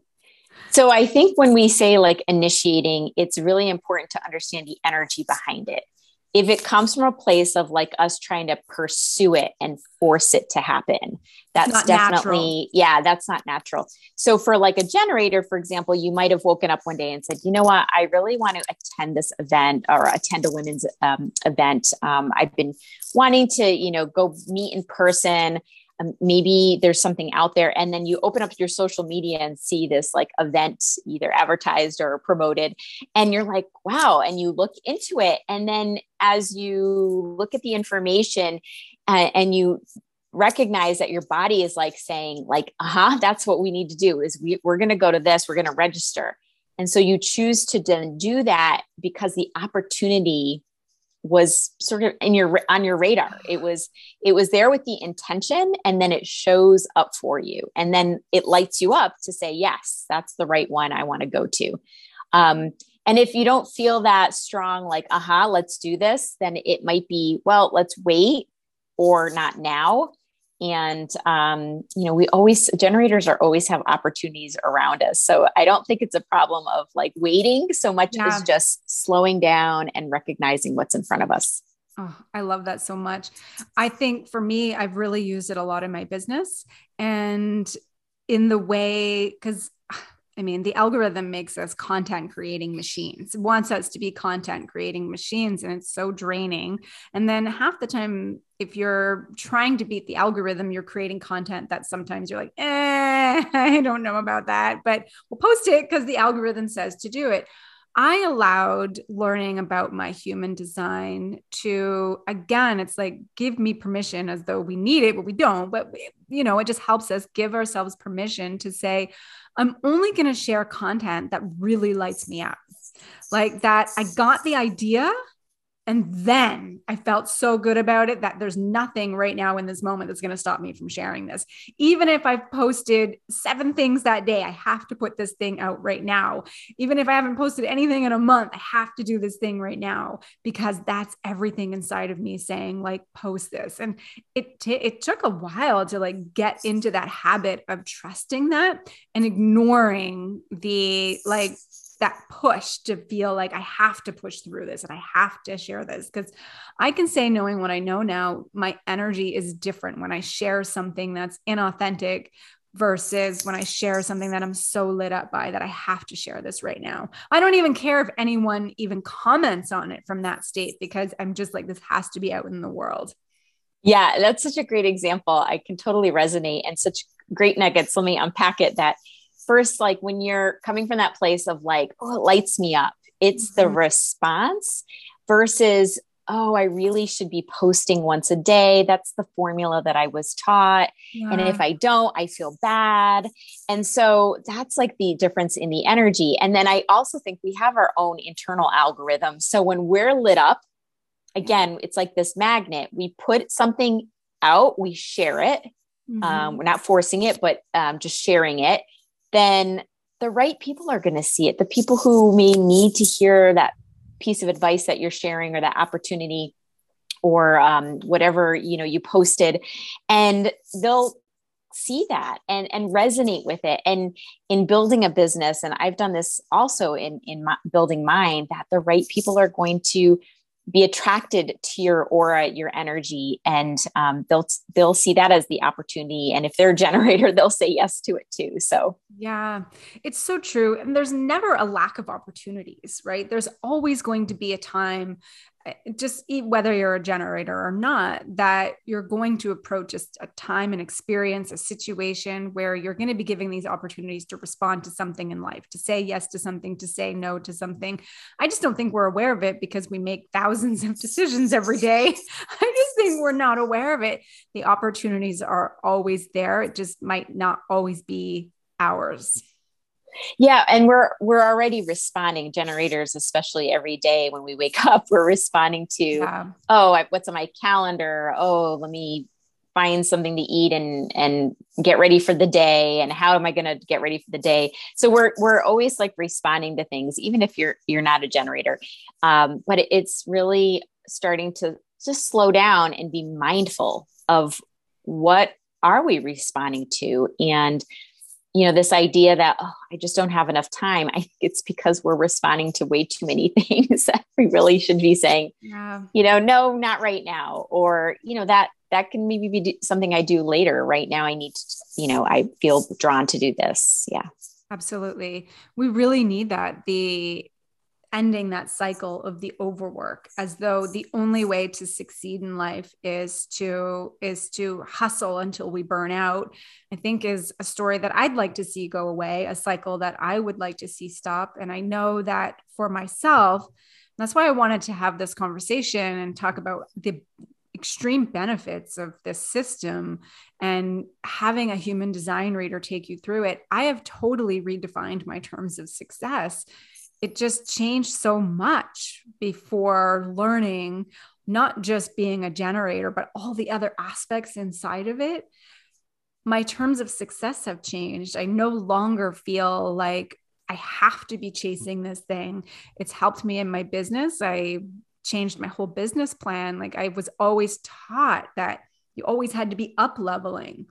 So I think when we say like initiating, it's really important to understand the energy behind it. If it comes from a place of like us trying to pursue it and force it to happen, that's definitely, natural. yeah, that's not natural. So for like a generator, for example, you might have woken up one day and said, you know what, I really want to attend this event or attend a women's um, event. Um, I've been wanting to, you know, go meet in person. Um, maybe there's something out there. And then you open up your social media and see this like event either advertised or promoted. And you're like, wow. And you look into it. And then as you look at the information uh, and you recognize that your body is like saying like, uh-huh, that's what we need to do is we, we're going to go to this, we're going to register. And so you choose to then do that because the opportunity was sort of in your, on your radar. It was, it was there with the intention, and then it shows up for you. And then it lights you up to say, yes, that's the right one I want to go to. Um, and if you don't feel that strong, like, aha, let's do this, then it might be, well, let's wait or not now. And, um, you know, we always, generators are always have opportunities around us. So I don't think it's a problem of like waiting so much yeah. as just slowing down and recognizing what's in front of us. Oh, I love that so much. I think for me, I've really used it a lot in my business and in the way, because I mean, the algorithm makes us content creating machines. It wants us to be content creating machines, and it's so draining. And then half the time, if you're trying to beat the algorithm, you're creating content that sometimes you're like, eh, I don't know about that, but we'll post it because the algorithm says to do it. I allowed learning about my human design to, again, it's like, give me permission, as though we need it, but we don't. But, you know, it just helps us give ourselves permission to say, I'm only going to share content that really lights me up. Like that, I got the idea, And then I felt so good about it that there's nothing right now in this moment that's going to stop me from sharing this. Even if I've posted seven things that day, I have to put this thing out right now. Even if I haven't posted anything in a month, I have to do this thing right now, because that's everything inside of me saying, like, post this. And it, t- it took a while to like get into that habit of trusting that and ignoring the like, that push to feel like I have to push through this and I have to share this. Because I can say, knowing what I know now, my energy is different when I share something that's inauthentic versus when I share something that I'm so lit up by that I have to share this right now. I don't even care if anyone even comments on it from that state, because I'm just like, this has to be out in the world. Yeah, that's such a great example. I can totally resonate, and such great nuggets. Let me unpack it. That first, like when you're coming from that place of like, oh, it lights me up. It's mm-hmm. the response versus, oh, I really should be posting once a day. That's the formula that I was taught. Yeah. And if I don't, I feel bad. And so that's like the difference in the energy. And then I also think we have our own internal algorithm. So when we're lit up, again, it's like this magnet. We put something out, we share it. Mm-hmm. Um, we're not forcing it, but um, just sharing it. Then the right people are going to see it. The people who may need to hear that piece of advice that you're sharing, or that opportunity, or um, whatever, you know, you posted, and they'll see that and, and resonate with it. And in building a business, and I've done this also in, in my, building mine, that the right people are going to be attracted to your aura, your energy, and um, they'll they'll see that as the opportunity. And if they're a generator, they'll say yes to it too. So yeah, it's so true. And there's never a lack of opportunities, right? There's always going to be a time, just whether you're a generator or not, that you're going to approach just a time and experience, a situation where you're going to be giving these opportunities to respond to something in life, to say yes to something, to say no to something. I just don't think we're aware of it because we make thousands of decisions every day. I just think we're not aware of it. The opportunities are always there. It just might not always be ours. Yeah. And we're, we're already responding, generators, especially every day when we wake up, we're responding to, yeah. oh, I, what's on my calendar? Oh, let me find something to eat and, and get ready for the day. And how am I going to get ready for the day? So we're, we're always like responding to things, even if you're, you're not a generator. Um, but it's really starting to just slow down and be mindful of what are we responding to? And you know, this idea that, oh, I just don't have enough time. I think it's because we're responding to way too many things that we really should be saying, yeah. you know, no, not right now. Or, you know, that, that can maybe be something I do later. Right now, I need to, you know, I feel drawn to do this. Yeah, absolutely. We really need that. The ending that cycle of the overwork, as though the only way to succeed in life is to is to hustle until we burn out, I think is a story that I'd like to see go away, a cycle that I would like to see stop. And I know that for myself, that's why I wanted to have this conversation and talk about the extreme benefits of this system and having a human design reader take you through it. I have totally redefined my terms of success. It just changed so much before learning, not just being a generator, but all the other aspects inside of it. My terms of success have changed. I no longer feel like I have to be chasing this thing. It's helped me in my business. I changed my whole business plan. Like I was always taught that you always had to be up leveling.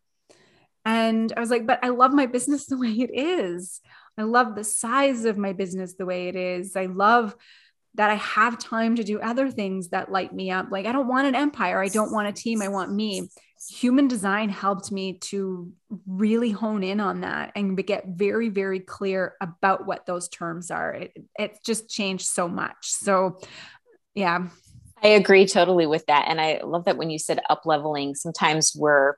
And I was like, but I love my business the way it is. I love the size of my business the way it is. I love that I have time to do other things that light me up. Like I don't want an empire. I don't want a team. I want me. Human design helped me to really hone in on that and get very, very clear about what those terms are. It, it just changed so much. So yeah. I agree totally with that. And I love that when you said up leveling, sometimes we're,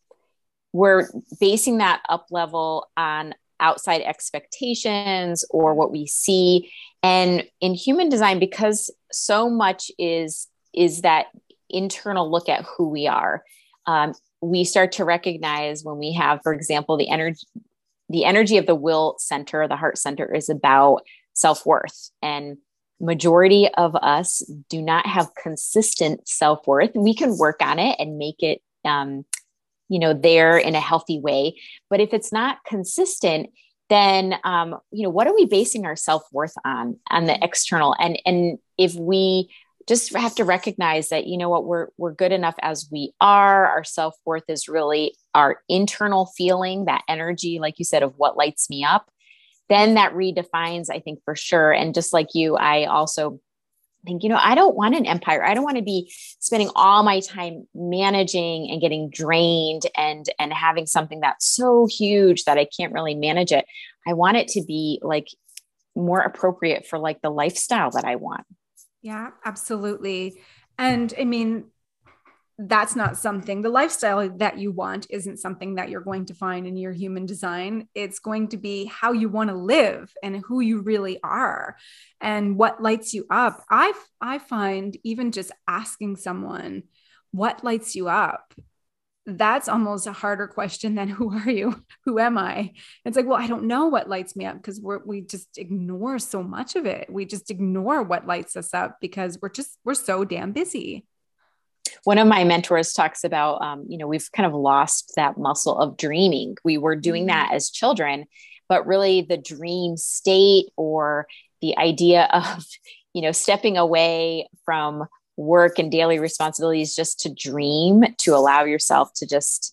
we're basing that up level on outside expectations or what we see. And in human design, because so much is, is that internal look at who we are. Um, we start to recognize when we have, for example, the energy, the energy of the will center, the heart center is about self-worth. And majority of us do not have consistent self-worth. We can work on it and make it, um, you know, there in a healthy way. But if it's not consistent, then, um, you know, what are we basing our self-worth on, on the external? And, and if we just have to recognize that, you know what, we're, we're good enough as we are, our self-worth is really our internal feeling, that energy, like you said, of what lights me up, then that redefines, I think, for sure. And just like you, I also think, you know, I don't want an empire. I don't want to be spending all my time managing and getting drained and, and having something that's so huge that I can't really manage it. I want it to be like more appropriate for like the lifestyle that I want. Yeah, absolutely. And I mean, that's not something, the lifestyle that you want isn't something that you're going to find in your human design. It's going to be how you want to live and who you really are and what lights you up. I, I find even just asking someone what lights you up, that's almost a harder question than who are you? Who am I? It's like, well, I don't know what lights me up because we're, we just ignore so much of it. We just ignore what lights us up because we're just, we're so damn busy. One of my mentors talks about, um, you know, we've kind of lost that muscle of dreaming. We were doing that as children, but really the dream state or the idea of, you know, stepping away from work and daily responsibilities just to dream, to allow yourself to just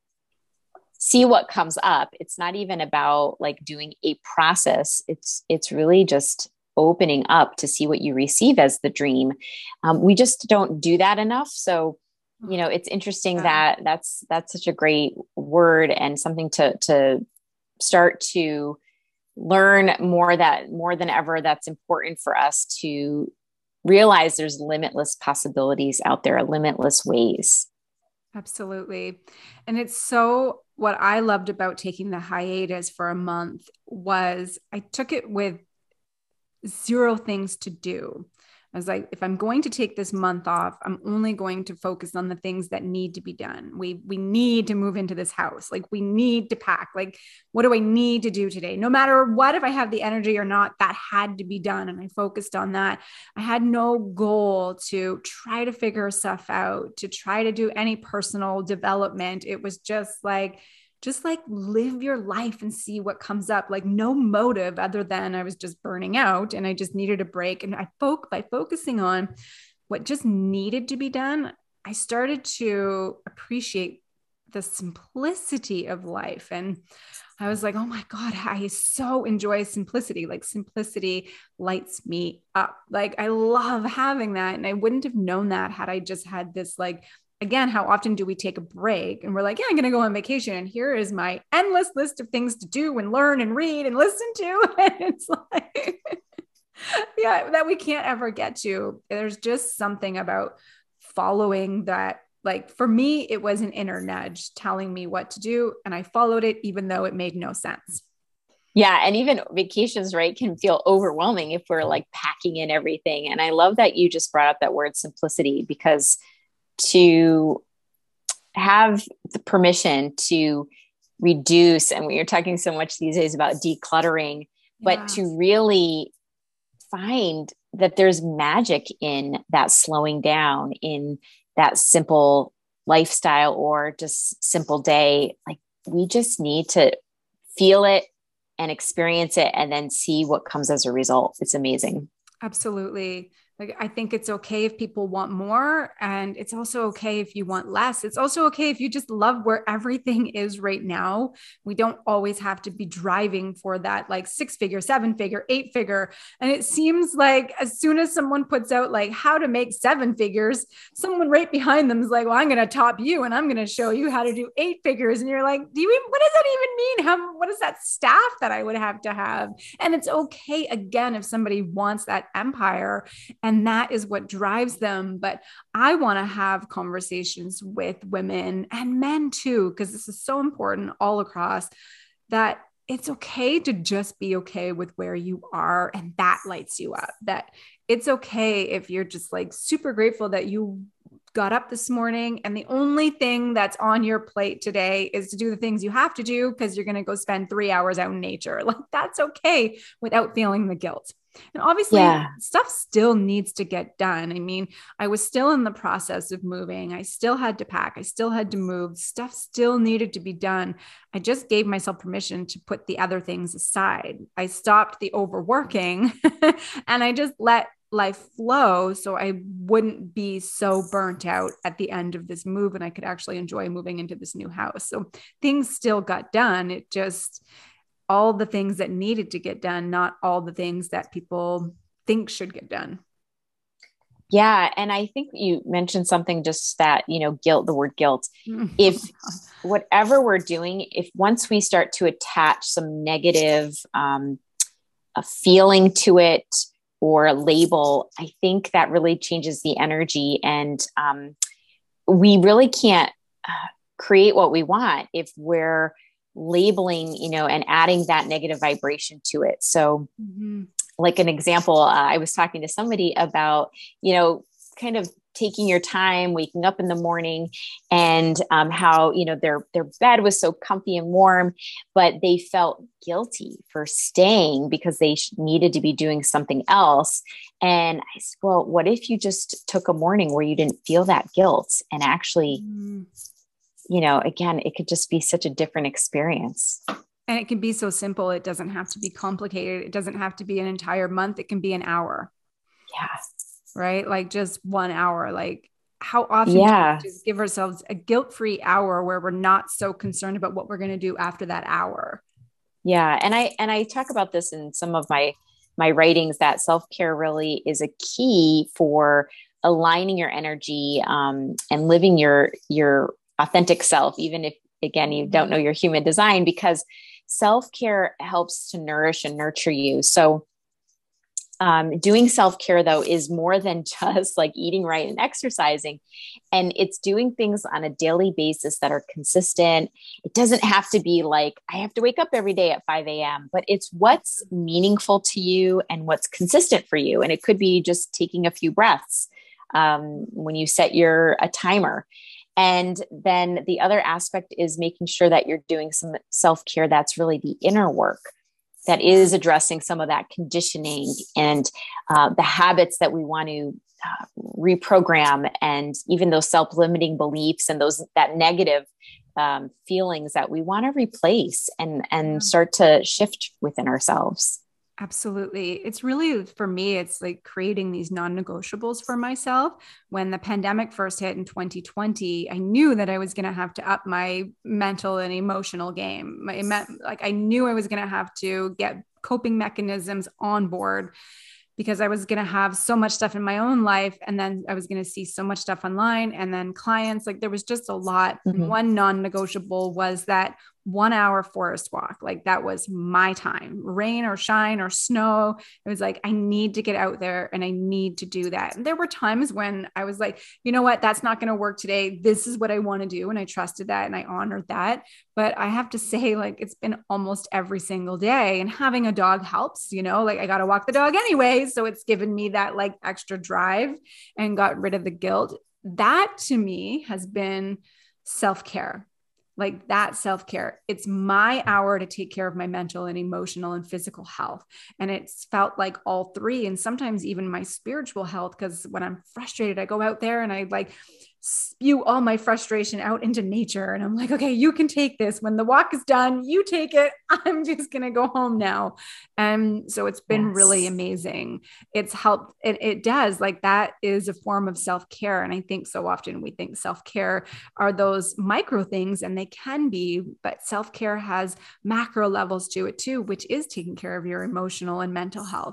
see what comes up. It's not even about like doing a process. It's, it's really just opening up to see what you receive as the dream. Um, we just don't do that enough. So, you know, it's interesting yeah. that that's, that's such a great word and something to, to start to learn more, that more than ever, that's important for us to realize there's limitless possibilities out there, limitless ways. Absolutely. And it's so, what I loved about taking the hiatus for a month was I took it with zero things to do. I was like, if I'm going to take this month off, I'm only going to focus on the things that need to be done. We, we need to move into this house. Like we need to pack. Like, what do I need to do today? No matter what, if I have the energy or not, that had to be done. And I focused on that. I had no goal to try to figure stuff out, to try to do any personal development. It was just like, just like live your life and see what comes up. Like no motive other than I was just burning out and I just needed a break. And I folk by focusing on what just needed to be done, I started to appreciate the simplicity of life. And I was like, oh my God, I so enjoy simplicity. Like simplicity lights me up. Like I love having that. And I wouldn't have known that had I just had this like, again, how often do we take a break and we're like, yeah, I'm going to go on vacation. And here is my endless list of things to do and learn and read and listen to. And it's like, yeah, that we can't ever get to. There's just something about following that. Like for me, it was an inner nudge telling me what to do. And I followed it, even though it made no sense. Yeah. And even vacations, right, can feel overwhelming if we're like packing in everything. And I love that you just brought up that word simplicity, because to have the permission to reduce, and we are talking so much these days about decluttering, but yeah. to really find that there's magic in that slowing down, in that simple lifestyle or just simple day. Like we just need to feel it and experience it and then see what comes as a result. It's amazing. Absolutely. Like, I think it's okay if people want more, and it's also okay if you want less. It's also okay if you just love where everything is right now. We don't always have to be driving for that like six figure, seven figure, eight figure. And it seems like as soon as someone puts out like how to make seven figures, someone right behind them is like, well, I'm going to top you and I'm going to show you how to do eight figures. And you're like, do you even, what does that even mean? How, what is that staff that I would have to have? And it's okay again, if somebody wants that empire, and that is what drives them. But I want to have conversations with women and men too, because this is so important all across, that it's okay to just be okay with where you are. And that lights you up. That it's okay if you're just like super grateful that you got up this morning and the only thing that's on your plate today is to do the things you have to do because you're going to go spend three hours out in nature. Like that's okay without feeling the guilt. And obviously Yeah. stuff still needs to get done. I mean, I was still in the process of moving. I still had to pack. I still had to move. Stuff still needed to be done. I just gave myself permission to put the other things aside. I stopped the overworking and I just let life flow so I wouldn't be so burnt out at the end of this move and I could actually enjoy moving into this new house. So things still got done. It just all the things that needed to get done, not all the things that people think should get done. Yeah. And I think you mentioned something just that, you know, guilt, the word guilt. If whatever we're doing, if once we start to attach some negative um, a feeling to it, or a label, I think that really changes the energy. And um, we really can't uh, create what we want if we're labeling, you know, and adding that negative vibration to it. So mm-hmm. like an example, uh, I was talking to somebody about, you know, kind of taking your time, waking up in the morning, and um, how, you know, their, their bed was so comfy and warm, but they felt guilty for staying because they sh- needed to be doing something else. And I said, well, what if you just took a morning where you didn't feel that guilt and actually, mm. you know, again, it could just be such a different experience. And it can be so simple. It doesn't have to be complicated. It doesn't have to be an entire month. It can be an hour. Yeah. Right? Like just one hour. Like how often yeah. do we just give ourselves a guilt-free hour where we're not so concerned about what we're going to do after that hour? Yeah. And I, and I talk about this in some of my, my writings, that self-care really is a key for aligning your energy um, and living your, your authentic self, even if, again, you don't know your human design, because self-care helps to nourish and nurture you. So Um, doing self-care though is more than just like eating right and exercising. And it's doing things on a daily basis that are consistent. It doesn't have to be like, I have to wake up every day at five a.m., but it's what's meaningful to you and what's consistent for you. And it could be just taking a few breaths um, when you set your a timer. And then the other aspect is making sure that you're doing some self-care that's really the inner work, that is addressing some of that conditioning and uh, the habits that we want to uh, reprogram, and even those self-limiting beliefs and those that negative um, feelings that we want to replace and and start to shift within ourselves. Absolutely. It's really, for me, it's like creating these non-negotiables for myself. When the pandemic first hit in twenty twenty, I knew that I was going to have to up my mental and emotional game. My, like I knew I was going to have to get coping mechanisms on board, because I was going to have so much stuff in my own life. And then I was going to see so much stuff online, and then clients, like there was just a lot. Mm-hmm. One non-negotiable was that one hour forest walk. Like that was my time, rain or shine or snow. It was like, I need to get out there and I need to do that. And there were times when I was like, you know what, that's not going to work today. This is what I want to do. And I trusted that and I honored that. But I have to say, like, it's been almost every single day, and having a dog helps, you know, like I got to walk the dog anyway. So it's given me that like extra drive and got rid of the guilt. That to me has been self-care. Like that self-care. It's my hour to take care of my mental and emotional and physical health. And it's felt like all three, and sometimes even my spiritual health. Because when I'm frustrated, I go out there and I like spew all my frustration out into nature. And I'm like, okay, you can take this. When the walk is done, you take it. I'm just going to go home now. And so it's been yes. really amazing. It's helped. It, it does, like that is a form of self-care. And I think so often we think self-care are those micro things, and they can be, but self-care has macro levels to it too, which is taking care of your emotional and mental health.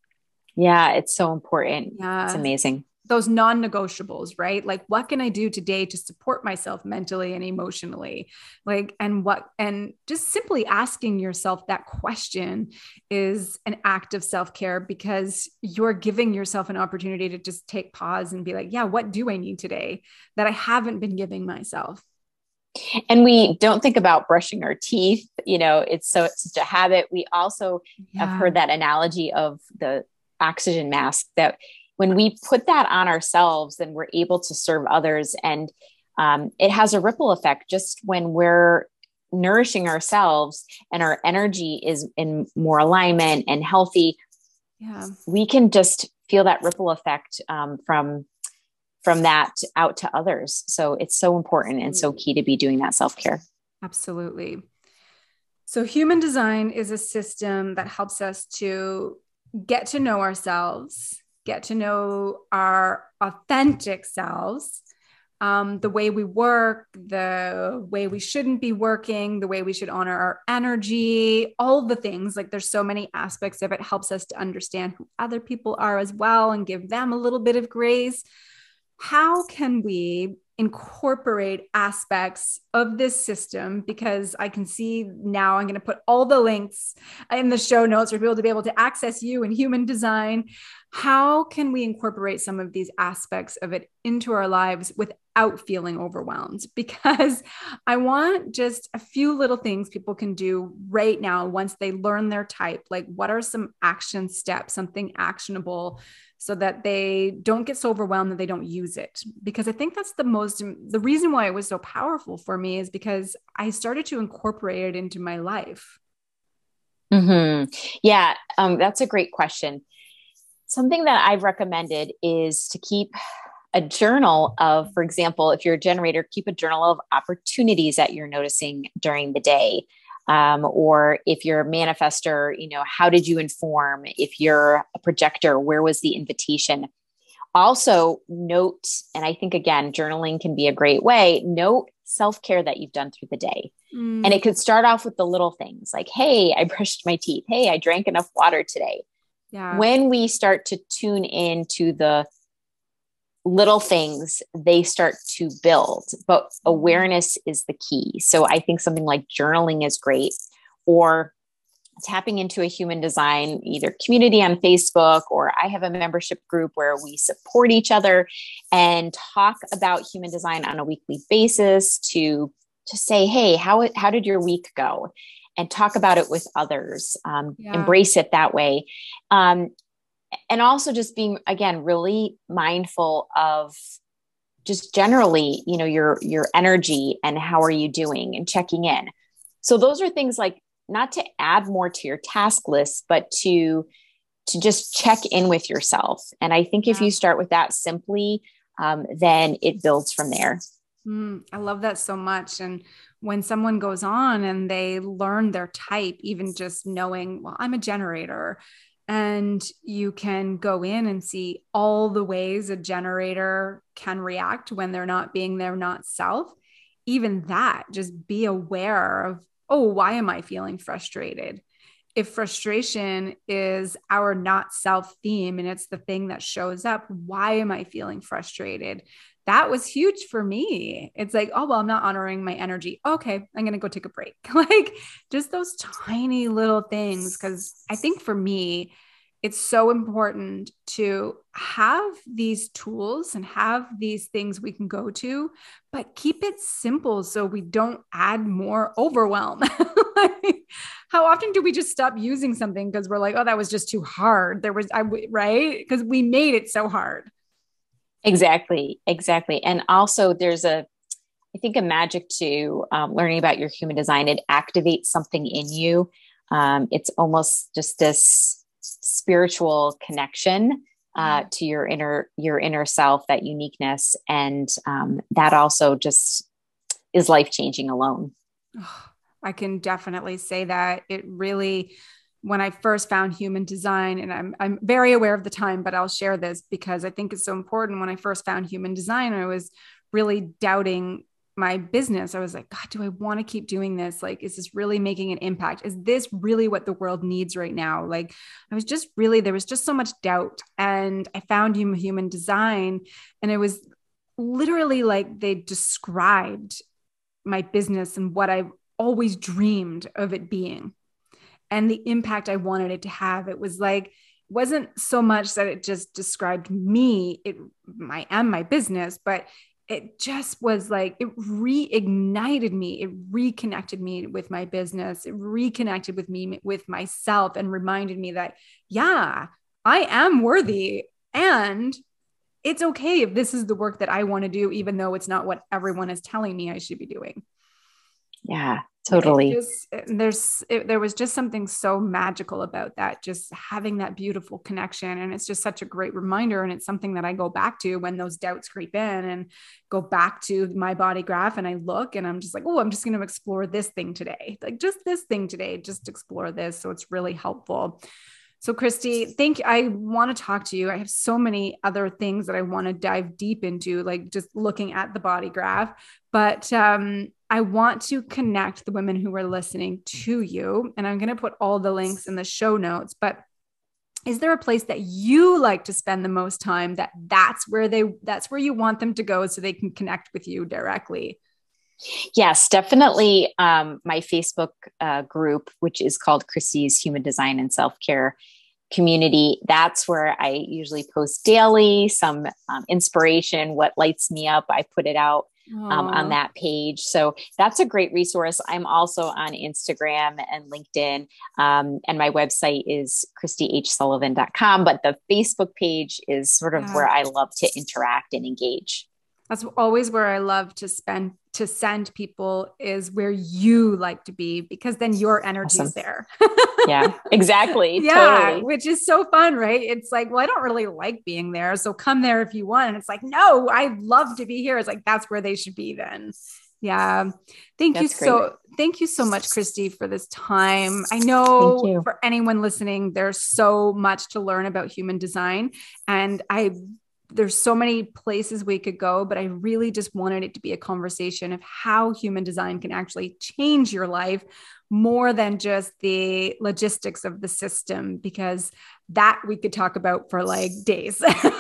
Yeah. It's so important. Yeah. It's amazing. Those non-negotiables, right? Like, what can I do today to support myself mentally and emotionally? Like, and what, and just simply asking yourself that question is an act of self-care, because you're giving yourself an opportunity to just take pause and be like, yeah, what do I need today that I haven't been giving myself? And we don't think about brushing our teeth. You know, it's so, it's such a habit. We also yeah. have heard that analogy of the oxygen mask, that when we put that on ourselves, then we're able to serve others. And um, it has a ripple effect. Just when we're nourishing ourselves and our energy is in more alignment and healthy, Yeah. we can just feel that ripple effect um, from from that out to others. So it's so important and so key to be doing that self-care. Absolutely. So human design is a system that helps us to get to know ourselves, get to know our authentic selves, um, the way we work, the way we shouldn't be working, the way we should honor our energy, all the things. Like there's so many aspects of it. Helps us to understand who other people are as well and give them a little bit of grace. How can we incorporate aspects of this system? Because I can see now I'm going to put all the links in the show notes for people to be able to access you and human design. How can we incorporate some of these aspects of it into our lives without feeling overwhelmed? Because I want just a few little things people can do right now once they learn their type. Like, what are some action steps, something actionable, so that they don't get so overwhelmed that they don't use it? Because I think that's the most, the reason why it was so powerful for me is because I started to incorporate it into my life. Mm-hmm. Yeah, um, that's a great question. Something that I've recommended is to keep a journal of, for example, if you're a generator, keep a journal of opportunities that you're noticing during the day. Um, or if you're a manifester, you know, how did you inform? If you're a projector, where was the invitation? Also note, and I think again, journaling can be a great way, note self-care that you've done through the day. Mm. And it could start off with the little things like, hey, I brushed my teeth. Hey, I drank enough water today. Yeah. When we start to tune into the little things, they start to build, but awareness is the key. So I think something like journaling is great, or tapping into a human design, either community on Facebook, or I have a membership group where we support each other and talk about human design on a weekly basis to, to say, hey, how, how did your week go? And talk about it with others, um, yeah. Embrace it that way. Um, and also just being, again, really mindful of just generally, you know, your, your energy and how are you doing and checking in. So those are things like, not to add more to your task list, but to, to just check in with yourself. And I think if yeah. you start with that simply, um, then it builds from there. Mm, I love that so much. And when someone goes on and they learn their type, even just knowing, well, I'm a generator, and you can go in and see all the ways a generator can react when they're not being their not self. Even that, just be aware of, oh, why am I feeling frustrated? If frustration is our not self theme and it's the thing that shows up, why am I feeling frustrated? That was huge for me. It's like, oh, well, I'm not honoring my energy. Okay, I'm going to go take a break. Like just those tiny little things. Cause I think for me, it's so important to have these tools and have these things we can go to, but keep it simple so we don't add more overwhelm. Like, how often do we just stop using something because we're like, oh, that was just too hard. There was, I, right? Because we made it so hard. Exactly. Exactly. And also there's a, I think a magic to um, learning about your human design. It activates something in you. Um, it's almost just this spiritual connection uh, to your inner, your inner self, that uniqueness. And um, that also just is life-changing alone. I can definitely say that it really, when I first found human design, and I'm, I'm very aware of the time, but I'll share this because I think it's so important. When I first found human design, I was really doubting my business. I was like, God, do I want to keep doing this? Like, is this really making an impact? Is this really what the world needs right now? Like, I was just really, there was just so much doubt. And I found human design, and it was literally like they described my business and what I always dreamed of it being and the impact I wanted it to have. It was like, it wasn't so much that it just described me, it I am my business, but it just was like, it reignited me. It reconnected me with my business. It reconnected with me, with myself, and reminded me that, yeah, I am worthy. And it's okay if this is the work that I want to do, even though it's not what everyone is telling me I should be doing. Yeah. Totally. It just, there's, it, there was just something so magical about that, just having that beautiful connection. And it's just such a great reminder. And it's something that I go back to when those doubts creep in, and go back to my body graph and I look and I'm just like, oh, I'm just going to explore this thing today. Like just this thing today, just explore this. So it's really helpful. So Christy, thank you. I want to talk to you. I have so many other things that I want to dive deep into, like just looking at the body graph, but um, I want to connect the women who are listening to you. And I'm going to put all the links in the show notes, but is there a place that you like to spend the most time, that that's where they, that's where you want them to go so they can connect with you directly? Yes, definitely. Um, my Facebook uh, group, which is called Christy's Human Design and Self-Care Community. That's where I usually post daily, some um, inspiration, what lights me up. I put it out um, on that page. So that's a great resource. I'm also on Instagram and LinkedIn. Um, and my website is christy h sullivan dot com. But the Facebook page is sort of yeah. where I love to interact and engage. That's always where I love to spend, to send people, is where you like to be, because then your energy Awesome. is there. Yeah, exactly. Yeah. Totally. Which is so fun, right? It's like, well, I don't really like being there, so come there if you want. And it's like, no, I love to be here. It's like, that's where they should be then. Yeah. Thank That's you so, great. thank you so much, Christy, for this time. I know for anyone listening, there's so much to learn about human design, and I there's so many places we could go, but I really just wanted it to be a conversation of how human design can actually change your life more than just the logistics of the system, because that we could talk about for like days.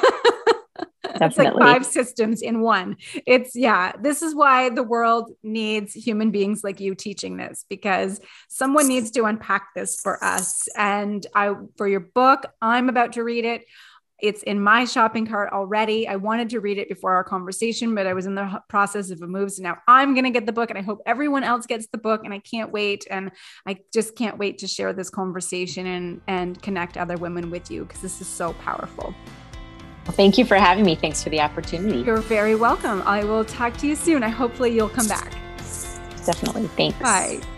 It's like five systems in one. It's yeah. This is why the world needs human beings like you teaching this, because someone needs to unpack this for us. And I, for your book, I'm about to read it. It's in my shopping cart already. I wanted to read it before our conversation, but I was in the process of a move. So now I'm going to get the book, and I hope everyone else gets the book, and I can't wait. And I just can't wait to share this conversation and, and connect other women with you, because this is so powerful. Well, thank you for having me. Thanks for the opportunity. You're very welcome. I will talk to you soon. I hopefully you'll come back. Definitely. Thanks. Bye.